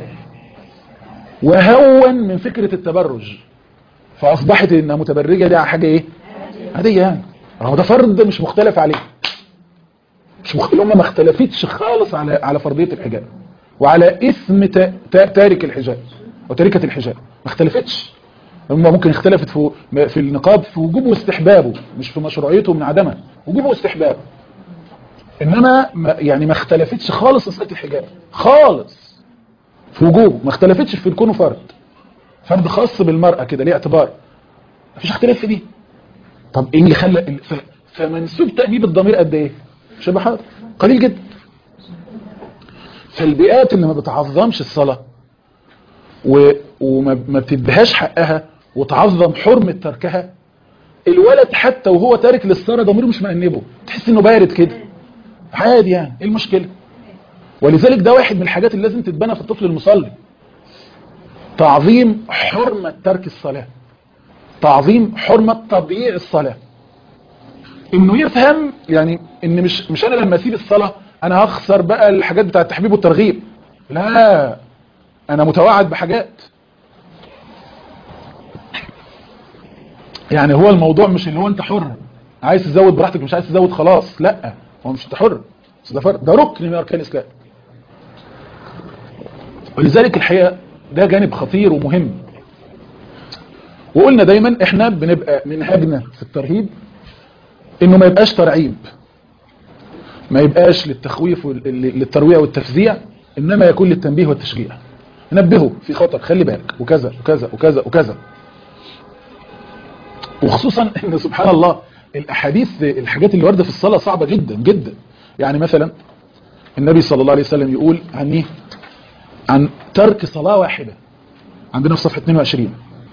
وهون من فكره التبرج، فاصبحت انها متبرجه دي حاجه ايه؟ عاديه يعني. هو ده فرض مش مختلف عليه، مش مخ... الامه ما اختلفتش خالص على على فرضيه الحجاب وعلى اسم ت... ت... تارك الحجاب وتاركه الحجاب، ما اختلفتش. الامه ممكن اختلفت في في النقاب في وجوبه واستحبابه، مش في مشروعيته من عدمها، وجوبه واستحبابه. انما ما يعني ما اختلفتش خالص في الحجاب خالص في وجوبه، ما اختلفتش في كونه فرض فرض خاص بالمرأة كده ليه اعتبار، مفيش اختلاف في دي. طب ايه اللي خلى ف... فمنسوب تأنيب الضمير قد ايه؟ شبه حاضر قليل جدا. فالبيئات اللي ما بتعظمش الصلاة و... وما ما بتديهاش حقها وتعظم حرمة تركها، الولد حتى وهو تارك للصلاة ضميره مش مأنبه، تحس انه بارد كده عادي يعني، ايه المشكلة؟ ولذلك ده واحد من الحاجات اللي لازم تتبنى في الطفل المصلي، تعظيم حرمة ترك الصلاة، تعظيم حرمة تضييع الصلاة. انه يفهم يعني ان مش مش انا لما اسيب الصلاة انا هخسر بقى الحاجات بتاعه التحبيب والترغيب، لا انا متوعد بحاجات. يعني هو الموضوع مش اللي هو انت حر عايز تزود براحتك مش عايز تزود خلاص، لا هو مش انت حر، ده فرق، ده ركن من اركان الاسلام. ولذلك الحقيقة ده جانب خطير ومهم. وقلنا دايما احنا بنبقى منهجنا في الترهيب انه ما يبقاش ترعيب، ما يبقاش للتخويف للترويع والتفزيع، انما يكون للتنبيه والتشجيع. نبهه في خطر، خلي بالك وكذا وكذا وكذا وكذا. وخصوصا ان سبحان الله الاحاديث الحاجات اللي وارده في الصلاه صعبه جدا جدا. يعني مثلا النبي صلى الله عليه وسلم يقول عن ايه؟ عن ترك صلاه واحده، عندنا في صفحه اثنين وعشرين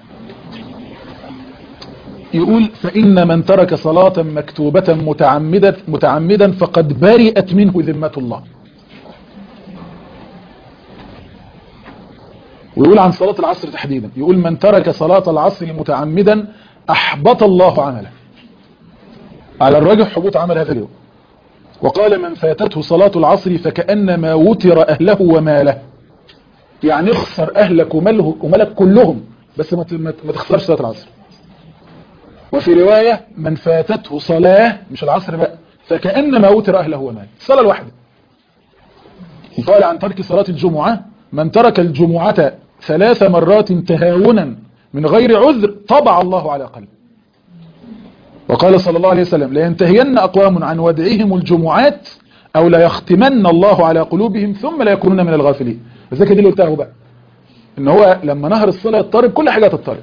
يقول: فإن من ترك صلاة مكتوبة متعمدة متعمدا فقد برئت منه ذمة الله. ويقول عن صلاة العصر تحديدا، يقول: من ترك صلاة العصر متعمدا أحبط الله عمله، على الراجح حبوط عمل هذا اليوم. وقال: من فاتته صلاة العصر فكأنما وتر أهله وماله، يعني اخسر أهلك وماله ومالك كلهم بس ما تخسرش صلاة العصر. وفي رواية: من فاتته صلاة مش العصر بقى فكأنما وتر أهله وماله، الصلاة الواحدة. قال عن ترك صلاة الجمعة: من ترك الجمعة ثلاث مرات تهاونا من غير عذر طبع الله على قلبه. وقال صلى الله عليه وسلم: لينتهين أقوام عن ودعهم الجمعات أو لا يختمن الله على قلوبهم ثم لا يكونون من الغافلين. ازاي كده اللي قلته بقى ان هو لما نهر الصلاة يضطرب كل حاجة تضطرب.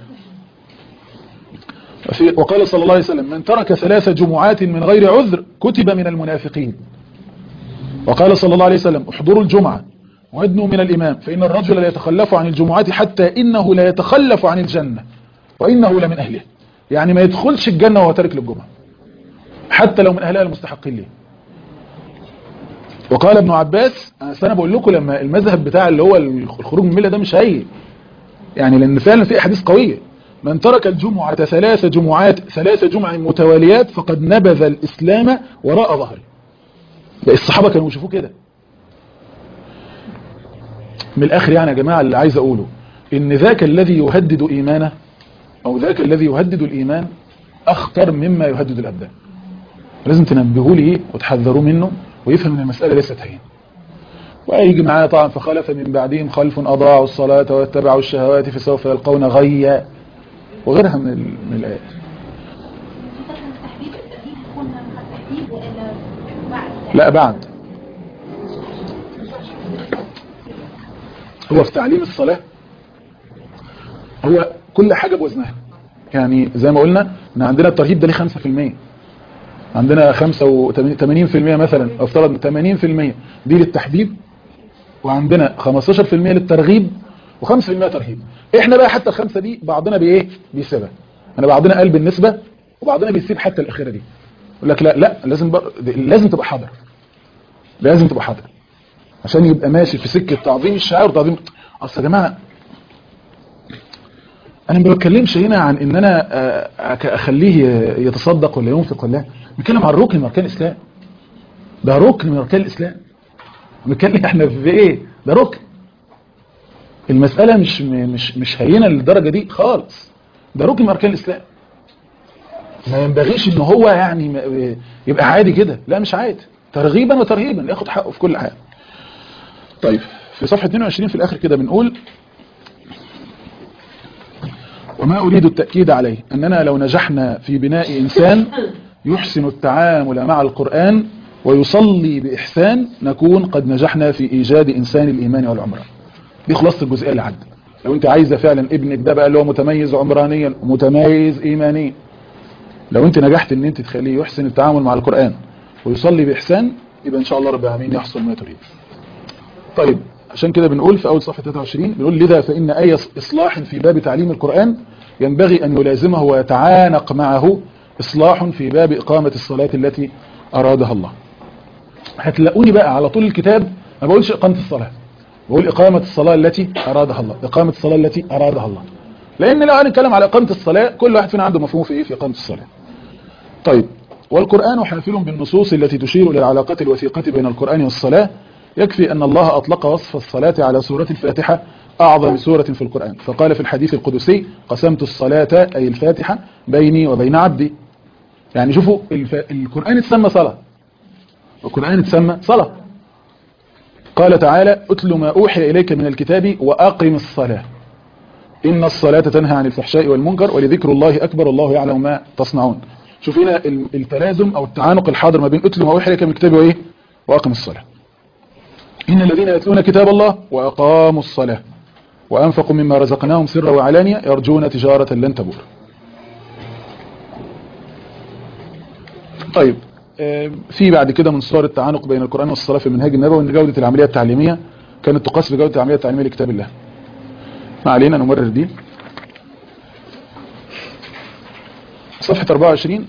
وقال صلى الله عليه وسلم: من ترك ثلاث جمعات من غير عذر كتب من المنافقين. وقال صلى الله عليه وسلم: احضروا الجمعة وادنوا من الإمام فإن الرجل لا يتخلف عن الجمعات حتى إنه لا يتخلف عن الجنة وإنه لمن أهله، يعني ما يدخلش الجنة وهو تارك للجمعة حتى لو من أهلها المستحقين ليه. وقال ابن عباس: أنا بقول لكم لما المذهب بتاع اللي هو الخروج من الملة ده مش هي، يعني لأن فعلا في أحاديث قوية: من ترك الجمعة ثلاث جمعات ثلاث جمع متواليات فقد نبذ الإسلام وراء ظهره. الصحابة كانوا يشوفوه كده. من الآخر يعني يا جماعة اللي عايز أقوله إن ذاك الذي يهدد إيمانه أو ذاك الذي يهدد الإيمان أخطر مما يهدد الأبدان. لازم تنبهوا لي وتحذروا منه ويفهم ان المسألة ليست هين. ويجي معانا طبعا: فخلف من بعدهم خلف أضاعوا الصلاة واتبعوا الشهوات فسوف يلقون غيا، وغيرها من, من الآيات. لا بعد هو في تعليم الصلاة هو كل حاجة بوزنها. يعني زي ما قلنا ان عندنا الترهيب ده ليه خمسة في المية، عندنا خمسة وثمانين في المية مثلا، افترض ثمانين في المية دي للتحبيب، وعندنا خمستاشر في المية للترغيب وخمسة في المية ترهيب. احنا بقى حتى الخمسة دي بعضنا بايه بيسيبها، انا بعضنا قال بالنسبة وبعضنا بيسيب حتى الاخيرة دي، يقول لك لا لا لازم بق... لازم تبقى حاضر، لازم تبقى حاضر عشان يبقى ماشي في سكة تعظيم الشعائر وتعظيم. اصل يا جماعة انا ما بتكلمش هنا عن ان انا اخليه يتصدق ولا ينفق ولا، بنتكلم عن ركن من اركان الاسلام، ده ركن من اركان الاسلام، بنتكلم احنا في ايه، ده ركن. المسألة مش مش مش هينة للدرجة دي خالص، ده ركن من اركان الاسلام. ما ينبغيش ان هو يعني يبقى عادي كده، لا مش عادي، ترغيبا وترهيبا ياخد حقه في كل حاجة. طيب في صفحة اتنين وعشرين في الاخر كده بنقول: وما أريد التأكيد عليه أننا لو نجحنا في بناء إنسان يحسن التعامل مع القرآن ويصلي بإحسان نكون قد نجحنا في إيجاد إنسان الإيمان والعمران. دي خلاصة الجزئية اللي عدت. لو أنت عايزة فعلا ابنك ده بقى اللي هو متميز عمرانيا ومتميز إيمانيا، لو أنت نجحت أن أنت تخليه يحسن التعامل مع القرآن ويصلي بإحسان، يبقى إن شاء الله رب العالمين يحصل ما تريد. طيب عشان كده بنقول في أول صفحة ثلاثة وعشرين بنقول: لذا فإن أي إصلاح في باب تعليم القرآن ينبغي أن يلازمه ويتعانق معه إصلاح في باب إقامة الصلاة التي أرادها الله. هتلاقوني بقى على طول الكتاب ما بقولش إقامة الصلاة، بقول إقامة الصلاة التي أرادها الله، إقامة الصلاة التي أرادها الله، لأن لو هنتكلم على إقامة الصلاة كل واحد فينا عنده مفهوم في إيه في إقامة الصلاة. طيب والقرآن حافل بالنصوص التي تشير للعلاقة الوثيقة بين القرآن والصلاة. يكفي أن الله أطلق وصف الصلاة على سورة الفاتحة أعظم سورة في القرآن، فقال في الحديث القدسي: قسمت الصلاة أي الفاتحة بيني وبين عبدي. يعني شوفوا الف... القرآن اتسمى صلاة، القرآن اتسمى صلاة. قال تعالى: اتل ما أوحي إليك من الكتاب وأقم الصلاة إن الصلاة تنهى عن الفحشاء والمنكر ولذكر الله أكبر والله يعلم ما تصنعون. شوف هنا التلازم أو التعانق الحاضر ما بين اتل ما أوحي إليك من الكتاب وإيه وأقم الصلاة. إن الذين يتلون كتاب الله وأقاموا الصلاة وأنفقوا مما رزقناهم سرا وعلانية يرجون تجارة لن تبور. طيب في بعد كده من صور التعانق بين القرآن والصلاة في المنهاج النبوي أن جودة العملية التعليمية كانت تقاس بجودة العملية التعليمية لكتاب الله. ما علينا نمرر دي. صفحة أربعة وعشرين: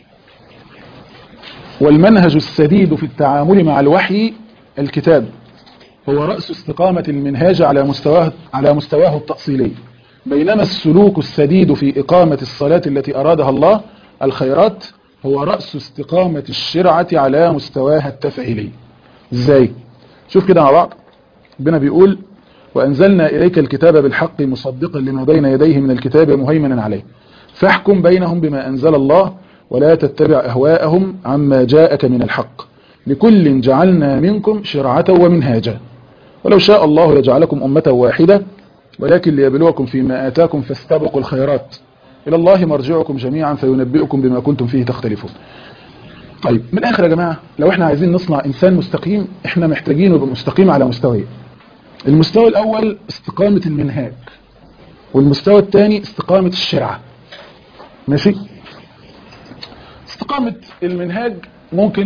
والمنهج السديد في التعامل مع الوحي الكتاب هو رأس استقامة المنهاج على مستواه على مستواه التأصيلي، بينما السلوك السديد في إقامة الصلاة التي أرادها الله الخيرات هو رأس استقامة الشرعة على مستواها التفعيلي. ازاي؟ شوف كده مع بعض. ربنا بيقول: وأنزلنا إليك الكتاب بالحق مصدقا لما بين يديه من الكتاب مهيمنا عليه فاحكم بينهم بما أنزل الله ولا تتبع أهواءهم عما جاءك من الحق لكل جعلنا منكم شرعة ومنهاجا ولو شاء الله لجعلكم أمة واحدة ولكن ليبلوكم فيما آتاكم فاستبقوا الخيرات إلى الله مرجعكم جميعا فينبئكم بما كنتم فيه تختلفون. طيب من الآخر يا جماعة، لو احنا عايزين نصنع إنسان مستقيم احنا محتاجينه يبقى مستقيم على مستويين. المستوى الأول استقامة المنهاج، والمستوى الثاني استقامة الشرعة. ماشي؟ استقامة المنهاج ممكن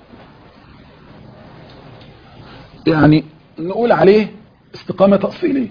يعني نقول عليه استقامة تأصيلية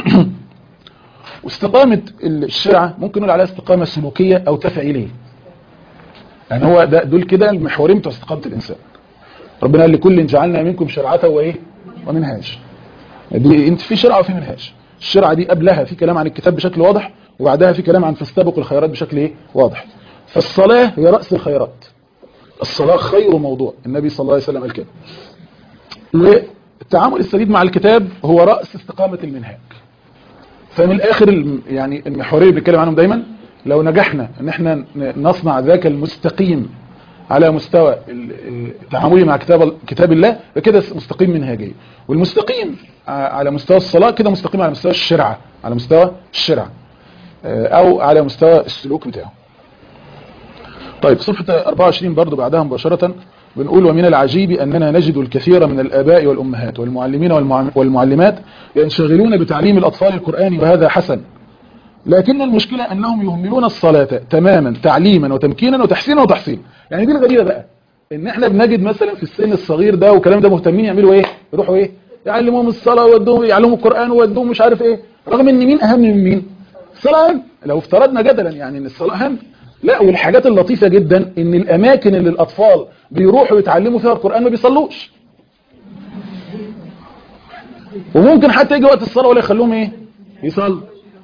واستقامة الشرعة ممكن نقول عليها استقامة سلوكية أو تفعيلية. يعني هو ده دول كده المحورين بتوع استقامة الإنسان. ربنا قال: لكل جعلنا منكم شرعة وإيه ومنهاج. دي انت في شرعة وفي منهاج. الشرعة دي قبلها في كلام عن الكتاب بشكل واضح، وبعدها في كلام عن فاستبقوا الخيرات بشكل ايه واضح. فالصلاة هي رأس الخيرات، الصلاة خير موضوع، النبي صلى الله عليه وسلم قال كده. والتعامل السديد مع الكتاب هو رأس استقامة المنهاج. فمن الآخر يعني المحورين اللي بنتكلم عنهم دايما، لو نجحنا ان احنا نصنع ذاك المستقيم على مستوى التعامل مع كتاب كتاب الله كده مستقيم منهاجي، والمستقيم على مستوى الصلاة كده مستقيم على مستوى الشرعة، على مستوى الشرعة او على مستوى السلوك بتاعه. طيب صفحة أربعة وعشرين برضو بعدها مباشرة بنقول ومن العجيب أننا نجد الكثير من الآباء والأمهات والمعلمين والمعلمات ينشغلون بتعليم الأطفال القرآن، وهذا حسن، لكن المشكلة أنهم يهملون الصلاة تماما تعليما وتمكينا وتحسينا وتحصيلا. يعني دي الغريبة بقى، ان احنا بنجد مثلا في السن الصغير ده والكلام ده مهتمين يعملوا ايه، يروحوا ايه يعلموهم الصلاة ويودوهم يعلموا القرآن ويودوهم مش عارف ايه، رغم ان مين اهم من مين؟ الصلاة أهم. لو افترضنا جدلا يعني ان الصلاة اهم، لا، والحاجات اللطيفة جدا ان الاماكن اللي الاطفال بيروحوا يتعلموا فيها القرآن ما بيصلوش، وممكن حتى يجي وقت الصلاة ولا يخلوهم ايه يصلوا.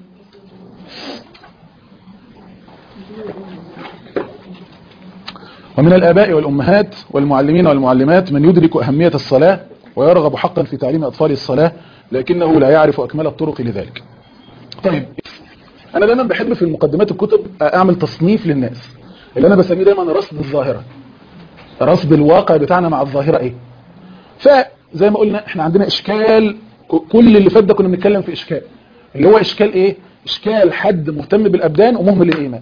ومن الآباء والأمهات والمعلمين والمعلمات من يدرك أهمية الصلاة ويرغب حقا في تعليم أطفال الصلاة، لكنه لا يعرف أكمل الطرق لذلك. طيب، أنا دايما بحب في المقدمات الكتب أعمل تصنيف للناس اللي أنا بسميه دايما رصد الظاهرة، رصد الواقع بتاعنا مع الظاهرة إيه. فزي ما قلنا إحنا عندنا إشكال، كل اللي فات ده كنا بنتكلم في إشكال، اللي هو إشكال إيه؟ إشكال حد مهتم بالأبدان ومهمل للإيمان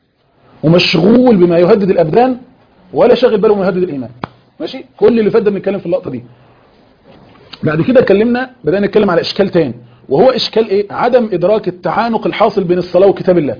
ومشغول بما يهدد الأبدان ولا شاغل باله من هدد الإيمان. ماشي، كل اللي فات ده بنتكلم في اللقطة دي. بعد كده اتكلمنا بدأنا نتكلم على إشكال تاني، وهو إشكال إيه؟ عدم إدراك التعانق الحاصل بين الصلاة وكتاب الله.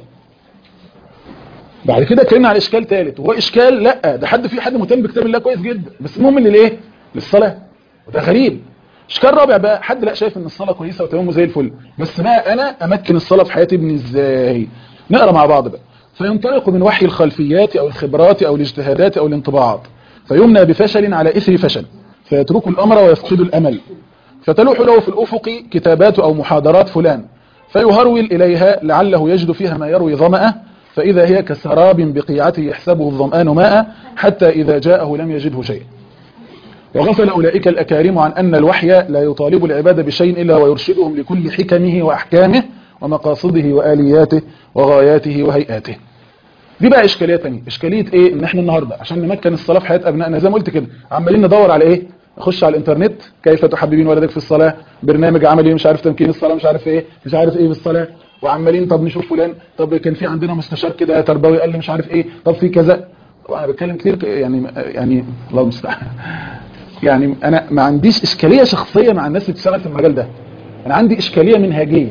بعد كده اتكلمنا على إشكال ثالث، وهو إشكال لا ده حد في حد مهتم بكتاب الله كويس جدا بس مهم للإيه؟ للصلاة، وده غريب. إشكال رابع بقى، حد لا شايف إن الصلاة كويسة وتمام وزي الفل، بس بقى أنا أمكن الصلاة في حياتي ابني إزاي؟ نقرأ مع بعض بقى. فينطلق من وحي الخلفيات أو الخبرات أو الاجتهادات أو الانطباعات، فيمنى بفشل على إثر فشل، فيترك الأمر ويفقد الأمل، فتلوح له في الأفق كتابات أو محاضرات فلان، فيهرول إليها لعله يجد فيها ما يروي ظمأه، فإذا هي كسراب بقيعته يحسبه الظمآن ماء، حتى إذا جاءه لم يجده شيئا. وغفل أولئك الأكارم عن أن الوحي لا يطالب العباد بشيء إلا ويرشدهم لكل حكمه وأحكامه ومقاصده وآلياته وغاياته وهيئاته. دي بقى إشكالية تانية. إشكالية إيه؟ إن إحنا النهاردة عشان نمكن الصلاة في حياة أبنائنا زي ما قلت كده عمالين ندور على إيه؟ أخش على الإنترنت كيف تحببين ولدك في الصلاة، برنامج عملي مش عارف تمكين الصلاة مش عارف إيه مش عارف إيه بالصلاة، وعمالين طب نشوف فلان، طب كان في عندنا مستشار كده تربوي قال لي مش عارف إيه، طب في كذا. طبعا أنا بتكلم كتير يعني يعني الله المستعان. يعني أنا ما عنديش إشكالية شخصية مع الناس اللي بتشتغل في المجال ده، أنا عندي إشكالية منهجية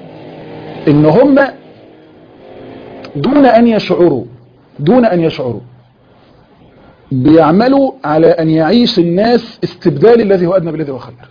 إن هم دون أن يشعروا دون أن يشعروا بيعملوا على أن يعيش الناس استبدال الذي هو أدنى بالذي هو خير.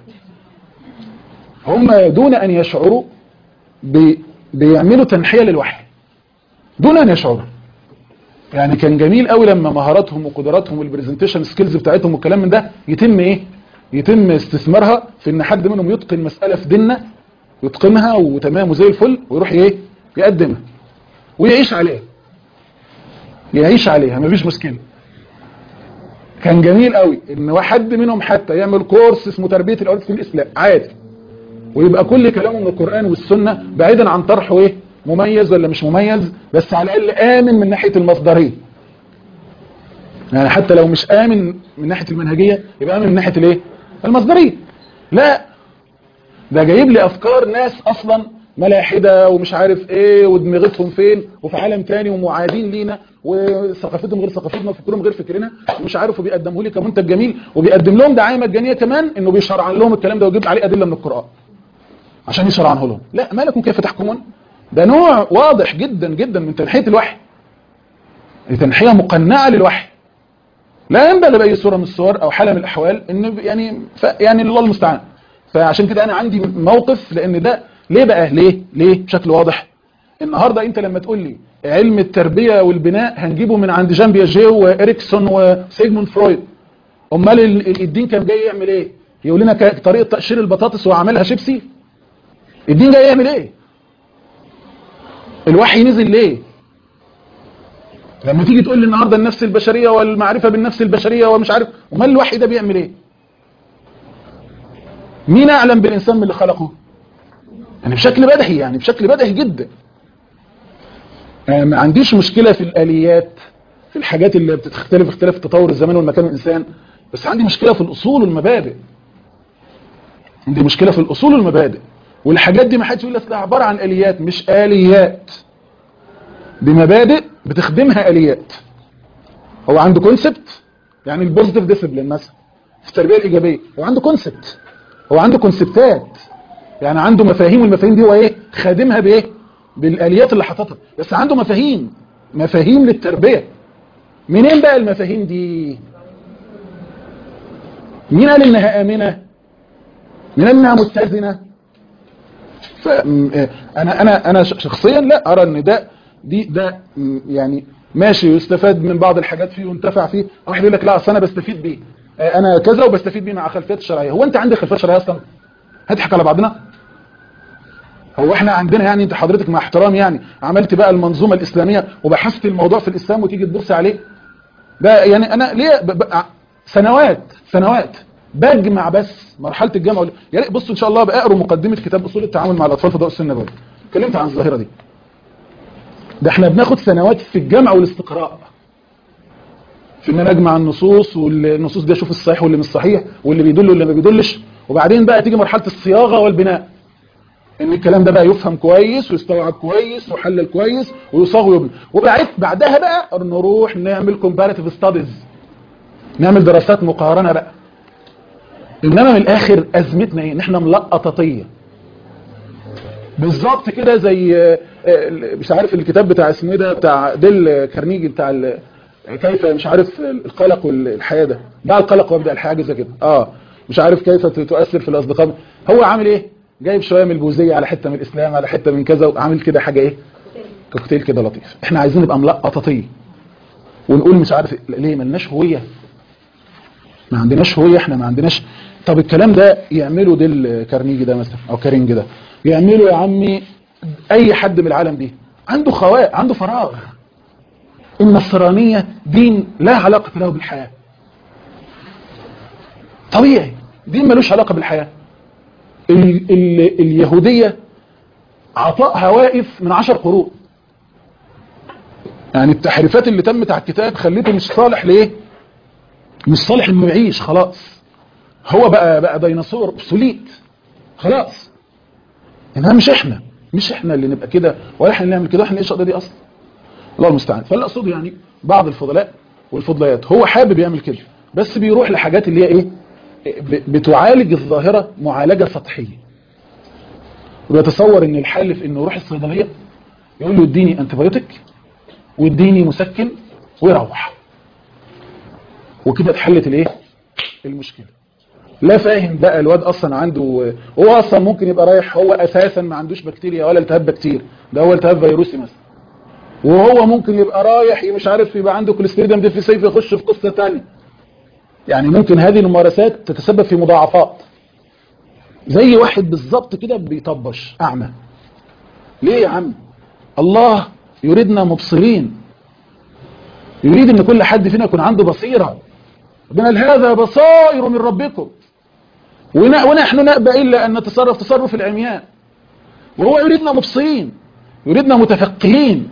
هم دون أن يشعروا بي بيعملوا تنحية للوحي دون أن يشعروا. يعني كان جميل قوي لما مهاراتهم وقدراتهم والبرزنتيشن سكيلز بتاعتهم والكلام من ده يتم إيه؟ يتم استثمارها في إن حد منهم يتقن مسألة في ديننا، يتقنها وتمام وزي الفل ويروح إيه؟ يقدمها ويعيش عليها يعيش عليها مفيش مشكلة. كان جميل قوي ان واحد منهم حتى يعمل كورس اسمه تربية الاولاد في الاسلام عادي، ويبقى كل كلامه من القرآن والسنة بعيدا عن طرحه ايه مميز ولا مش مميز، بس على الاقل امن من ناحية المصدرية. يعني حتى لو مش امن من ناحية المنهجية يبقى امن من ناحية الايه المصدرية. لا، ده جايب لي افكار ناس اصلا ملاحدة ومش عارف ايه ودماغتهم فين وفي عالم تاني ومعادين لينا وثقافتهم غير ثقافتنا وفكرهم غير فكرنا ومش عارف، وبيقدمه لي كمنتج جميل وبيقدم لهم دعايه مجانيه كمان انه بيشرعن لهم الكلام ده ويجيب عليه ادله من القران عشان يشرعنه لهم. لا، ما لكم كيف تحكمون؟ ده نوع واضح جدا جدا من تنحيه الوحي، تنحيه مقنعه للوحي لا ينبغي باي صوره من الصور او حاله من الاحوال ان يعني يعني الله المستعان. فعشان كده انا عندي موقف، لان ده ليه بقى ليه ليه بشكل واضح. النهاردة انت لما تقول لي علم التربية والبناء هنجيبه من عند جان بياجيه وإريكسون وسيجموند فرويد، امال الدين كان جاي يعمل ايه؟ يقول لنا طريقة تقشير البطاطس وعملها شيبسي؟ الدين جاي يعمل ايه؟ الوحي نزل ليه؟ لما تيجي تقول لي النهاردة النفس البشرية والمعرفة بالنفس البشرية ومش عارف، امال الوحي ده بيعمل ايه؟ مين اعلم بالانسان من اللي خلقه؟ يعني بشكل بديهي يعني بشكل بديهي جدا. ما عنديش مشكلة في الآليات في الحاجات اللي بتختلف اختلاف تطور الزمان والمكان والإنسان، بس عندي مشكلة في الأصول والمبادئ. عندي مشكلة في الأصول والمبادئ، والحاجات دي ما حدش يقول لك ده عبارة عن آليات. مش آليات، دي مبادئ بتخدمها آليات. هو عنده كونسبت يعني البوزيتيف ديسيبلين مثلا في التربيه الايجابيه هو عنده كونسبت، هو عنده كونسبتات، يعني عنده مفاهيم، والمفاهيم دي هو ايه خادمها بايه بالاليات اللي حاططها، بس عنده مفاهيم مفاهيم للتربيه. منين بقى المفاهيم دي؟ مين قال انها امنه؟ مين قال انها متزنه؟ انا انا انا شخصيا لا ارى ان ده دي ده يعني ماشي يستفاد من بعض الحاجات فيه وينتفع فيه. واحد يقول لك لا اصل انا بستفيد بيه، انا كذا وبستفيد بيه مع خلفيات الشرعيه. هو انت عندك خلفيات شرعيه اصلا؟ هضحك على بعضنا؟ هو احنا عندنا يعني انت حضرتك مع احترام يعني عملت بقى المنظومه الاسلاميه وبحثت الموضوع في الاسلام وتيجي تبص عليه ده؟ يعني انا ليه ب... ب... سنوات سنوات بجمع بس مرحله الجامعه. يا ريت بصوا ان شاء الله بقى اقروا مقدمه كتاب اصول التعامل مع الاطفال في ضوء السن النبوي، اتكلمت عن الظاهره دي. ده احنا بناخد سنوات في الجمع والاستقراء في ان انا اجمع النصوص، والنصوص دي اشوف الصحيح واللي مش صحيح واللي بيدل واللي ما بيدلش، وبعدين بقى تيجي مرحله الصياغه والبناء، ان الكلام ده بقى يفهم كويس ويستوعب كويس ويحلل كويس ويصاغ ويبنى. وبعد بعدها بقى نروح نعمل كومباريتيف ستاديز، نعمل دراسات مقارنه بقى. انما من الاخر ازمتنا ايه؟ ان احنا ملقططيه بالظبط كده، زي مش عارف الكتاب بتاع اسمه ايه ده بتاع ديل كارنيجي بتاع كيف مش عارف القلق والحياه ده، ده القلق وابدا الحياه حاجه زي كده اه مش عارف كيف تؤثر في الاصدقاء. هو عامل ايه؟ جايب شويه من البوذيه على حته من الاسلام على حته من كذا، وعامل كده حاجه ايه كوكتيل كده لطيف. احنا عايزين نبقى ملقططيه ونقول مش عارف ليه ملناش هويه، ما عندناش هويه، احنا ما عندناش. طب الكلام ده يعمله ديل كارنيجي ده مثلا او كارينج ده، يعمله يا عمي اي حد من العالم دي عنده خواء، عنده فراغ. النصرانيه دين لا علاقه له بالحياه، طبيعي دين ملوش علاقه بالحياه. ال ال اليهوديه عطائها واقف من عشر قرون، يعني التحريفات اللي تمت على الكتاب خليته مش صالح ليه؟ مش صالح انه يعيش خلاص، هو بقى بقى ديناصور ابسوليت خلاص. انها مش احنا مش احنا اللي نبقى كده، ولا احنا اللي نعمل كده، احنا ايش دي اصلا؟ الله المستعان. فاللي اقصده يعني بعض الفضلاء والفضليات هو حابب يعمل كده، بس بيروح لحاجات اللي هي ايه بتعالج الظاهره معالجه سطحيه، ويتصور ان الحل في انه يروح الصيدليه يقول له اديني انتبيوتيك واديني مسكن ويروح، وكده اتحلت الايه المشكله. لا فاهم بقى الواد اصلا عنده، هو اصلا ممكن يبقى رايح هو اساسا ما عندوش بكتيريا ولا التهاب بكتيري، ده هو التهاب فيروسي مثلا، وهو ممكن يبقى رايح مش عارف يبقى عنده كوليستيريدم ديفيسيف يخش في قصه ثانيه. يعني ممكن هذه الممارسات تتسبب في مضاعفات، زي واحد بالظبط كده بيطبش اعمى. ليه يا عم؟ الله يريدنا مبصرين، يريد ان كل حد فينا يكون عنده بصيره. ربنا هذا بصائر من ربكم ونحن نأبى الا ان نتصرف تصرف العميان، وهو يريدنا مبصرين، يريدنا متفقهين.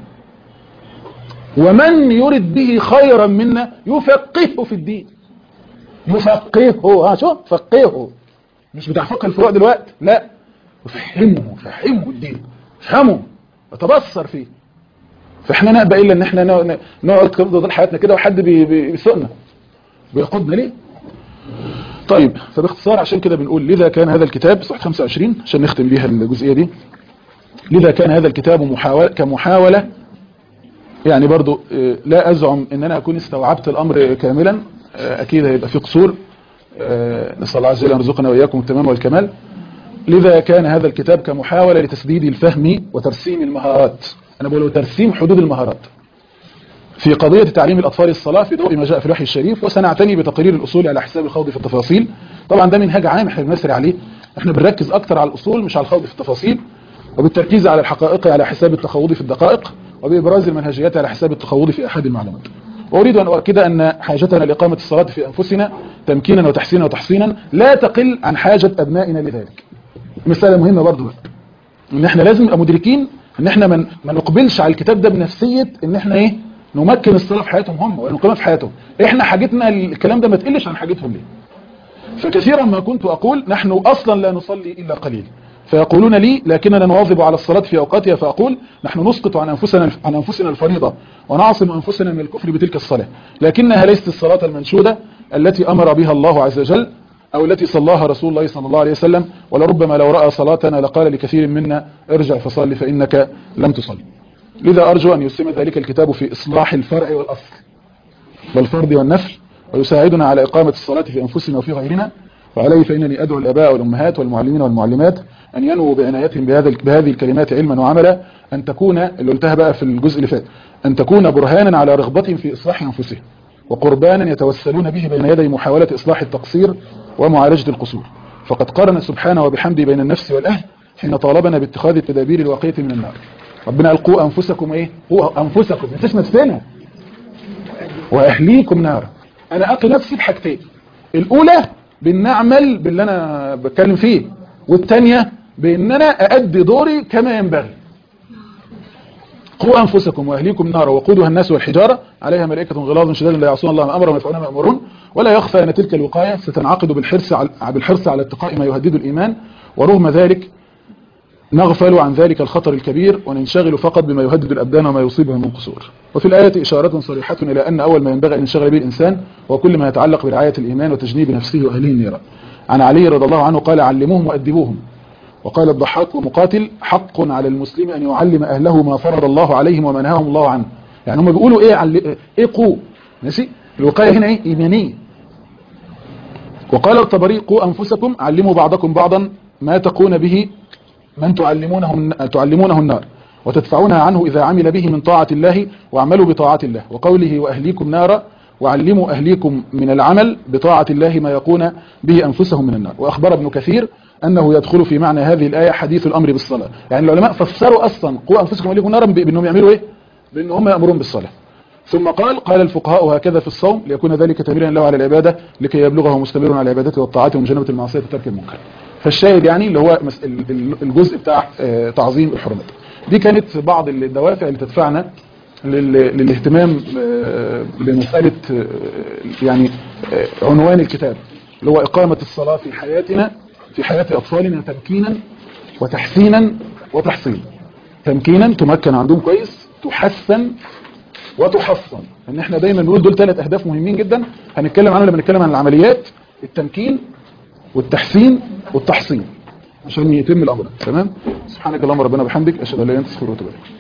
ومن يرد به خيرا منا يفقهه في الدين، يفقهه. ها شوف فقهه، مش بتاع فقه الفروع دلوقتي، لا فهمه فهمه الدين، فهمه وتبصر فيه. فاحنا نأبى الا ان احنا نقعد طول حياتنا كده وحد بيسوقنا بيقودنا ليه؟ طيب فباختصار عشان كده بنقول لذا كان هذا الكتاب صفحة خمسة وعشرين عشان نختم بيها الجزئية دي. لذا كان هذا الكتاب محاولة كمحاولة، يعني برضو لا أزعم ان انا اكون استوعبت الامر كاملا، اكيد هيبقى في قصور، نسأل الله عز وجل ان يرزقنا واياكم التمام والكمال. لذا كان هذا الكتاب كمحاولة لتسديد الفهم وترسيم المهارات، انا بقول ترسيم حدود المهارات في قضية تعليم الأطفال الصلاة في ضوء ما جاء في الوحي الشريف، وسنعتني بتقرير الأصول على حساب الخوض في التفاصيل. طبعا ده منهج عام احنا بنسري عليه، احنا بنركز أكتر على الأصول مش على الخوض في التفاصيل، وبالتركيز على الحقائق على حساب التخوض في الدقائق، وبإبراز المنهجيات على حساب التخوض في أحد المعلومات. وأريد أن أؤكد أن حاجتنا لإقامة الصلاة في أنفسنا تمكينا وتحسينا وتحصينا لا تقل عن حاجة أبنائنا لذلك. مسألة مهمة برضو بقى. ان احنا لازم نبقى مدركين ان احنا من ما نقبلش على الكتاب ده بنفسية ان احنا ايه نمكن الصلاة في حياتهم هم ونقيمها في حياتهم. احنا حاجتنا الكلام ده ما تقلش عن حاجتهم ليه. فكثيرا ما كنت اقول نحن اصلا لا نصلي الا قليل، فيقولون لي لكننا نواظب على الصلاة في أوقاتها، فأقول نحن نسقط عن أنفسنا عن أنفسنا الفريضة ونعصم أنفسنا من الكفر بتلك الصلاة، لكنها ليست الصلاة المنشودة التي أمر بها الله عز وجل أو التي صلاها رسول الله صلى الله عليه وسلم، ولربما لو رأى صلاتنا لقال لكثير منا ارجع فصل فإنك لم تصلي. لذا أرجو أن يسمى ذلك الكتاب في إصلاح الفرع والأصل والفرض والنفل، ويساعدنا على إقامة الصلاة في أنفسنا وفي غيرنا. وعليه فإنني أدعو الآباء والأمهات والمعلمين والمعلمات أن ينووا بعنايتهم بهذا بهذه الكلمات علما وعملا، أن تكون اللي قلتها بقى في الجزء اللي فات، أن تكون برهانا على رغبتهم في إصلاح أنفسهم، وقربانا يتوسلون به بين يدي محاولة إصلاح التقصير ومعالجة القصور. فقد قارن سبحانه وبحمده بين النفس والأهل حين طالبنا باتخاذ التدابير الواقية من النار. ربنا قال قوا أنفسكم إيه؟ قوا أنفسكم، ما تنساش نفسنا، وأهليكم نار. أنا أقي نفسي بحاجتين، الأولى بأن أعمل باللي أنا بتكلم فيه، والثانية بأن أنا أؤدي دوري كما ينبغي. قوا أنفسكم وأهليكم نار وقودها الناس والحجارة عليها ملائكة غلاظ شداد لا يعصون الله ما أمرهم ويفعلون ما يأمرون. ولا يخفى أن تلك الوقاية ستنعقد بالحرص على بالحرص على اتقاء ما يهدد الإيمان، ورغم ذلك نغفل عن ذلك الخطر الكبير وننشغل فقط بما يهدد الأبدان وما يصيبها من قصور. وفي الآية إشارة صريحة إلى أن أول ما ينبغي أن ينشغل به الإنسان هو كل ما يتعلق برعاية الإيمان وتجنيب نفسه وأهله النيران. عن علي رضي الله عنه قال علموهم وأدبوهم. وقال الضحاك ومقاتل حق على المسلم أن يعلم أهله ما فرض الله عليهم وما نهاهم الله عنه. يعني هم بيقولوا إيه عل... إيه قو ماشي، الوقاية هنا إيه؟ إيمانية. وقال الطبري قوا أنفسكم علموا بعضكم بعضا ما تقون به من تعلمونه تعلمونه النار وتدفعونها عنه إذا عمل به من طاعة الله، واعملوا بطاعة الله. وقوله وأهليكم نارا وعلموا أهليكم من العمل بطاعة الله ما يقون به أنفسهم من النار. وأخبر ابن كثير أنه يدخل في معنى هذه الآية حديث الأمر بالصلاة. يعني العلماء فسروا أصلا قوا أنفسكم وأهليكم نارا بأنهم يعملوا إيه؟ بأنهم يأمرون بالصلاة. ثم قال قال الفقهاء هكذا في الصوم ليكون ذلك تمرينا له على العبادة لكي يبلغه مستمر على العبادة والطاعات ومجانبة المعصية وترك المنكر. فالشاهد يعني اللي هو الجزء بتاع تعظيم الحرمات. دي كانت بعض الدوافع اللي تدفعنا للاهتمام بمسألة يعني عنوان الكتاب اللي هو إقامة الصلاة في حياتنا في حياة أطفالنا تمكينا وتحسينا وتحصينا. تمكينا تمكن عندهم كويس، تحسن وتحصن. ان احنا دايما نقول دول ثلاث اهداف مهمين جدا هنتكلم عنهم لما نتكلم عن العمليات: التمكين والتحسين والتحصين، عشان يتم الامر. تمام. سبحانك اللهم ربنا وبحمدك اشهد ان لا اله الا انت استغفرك واتوب اليك.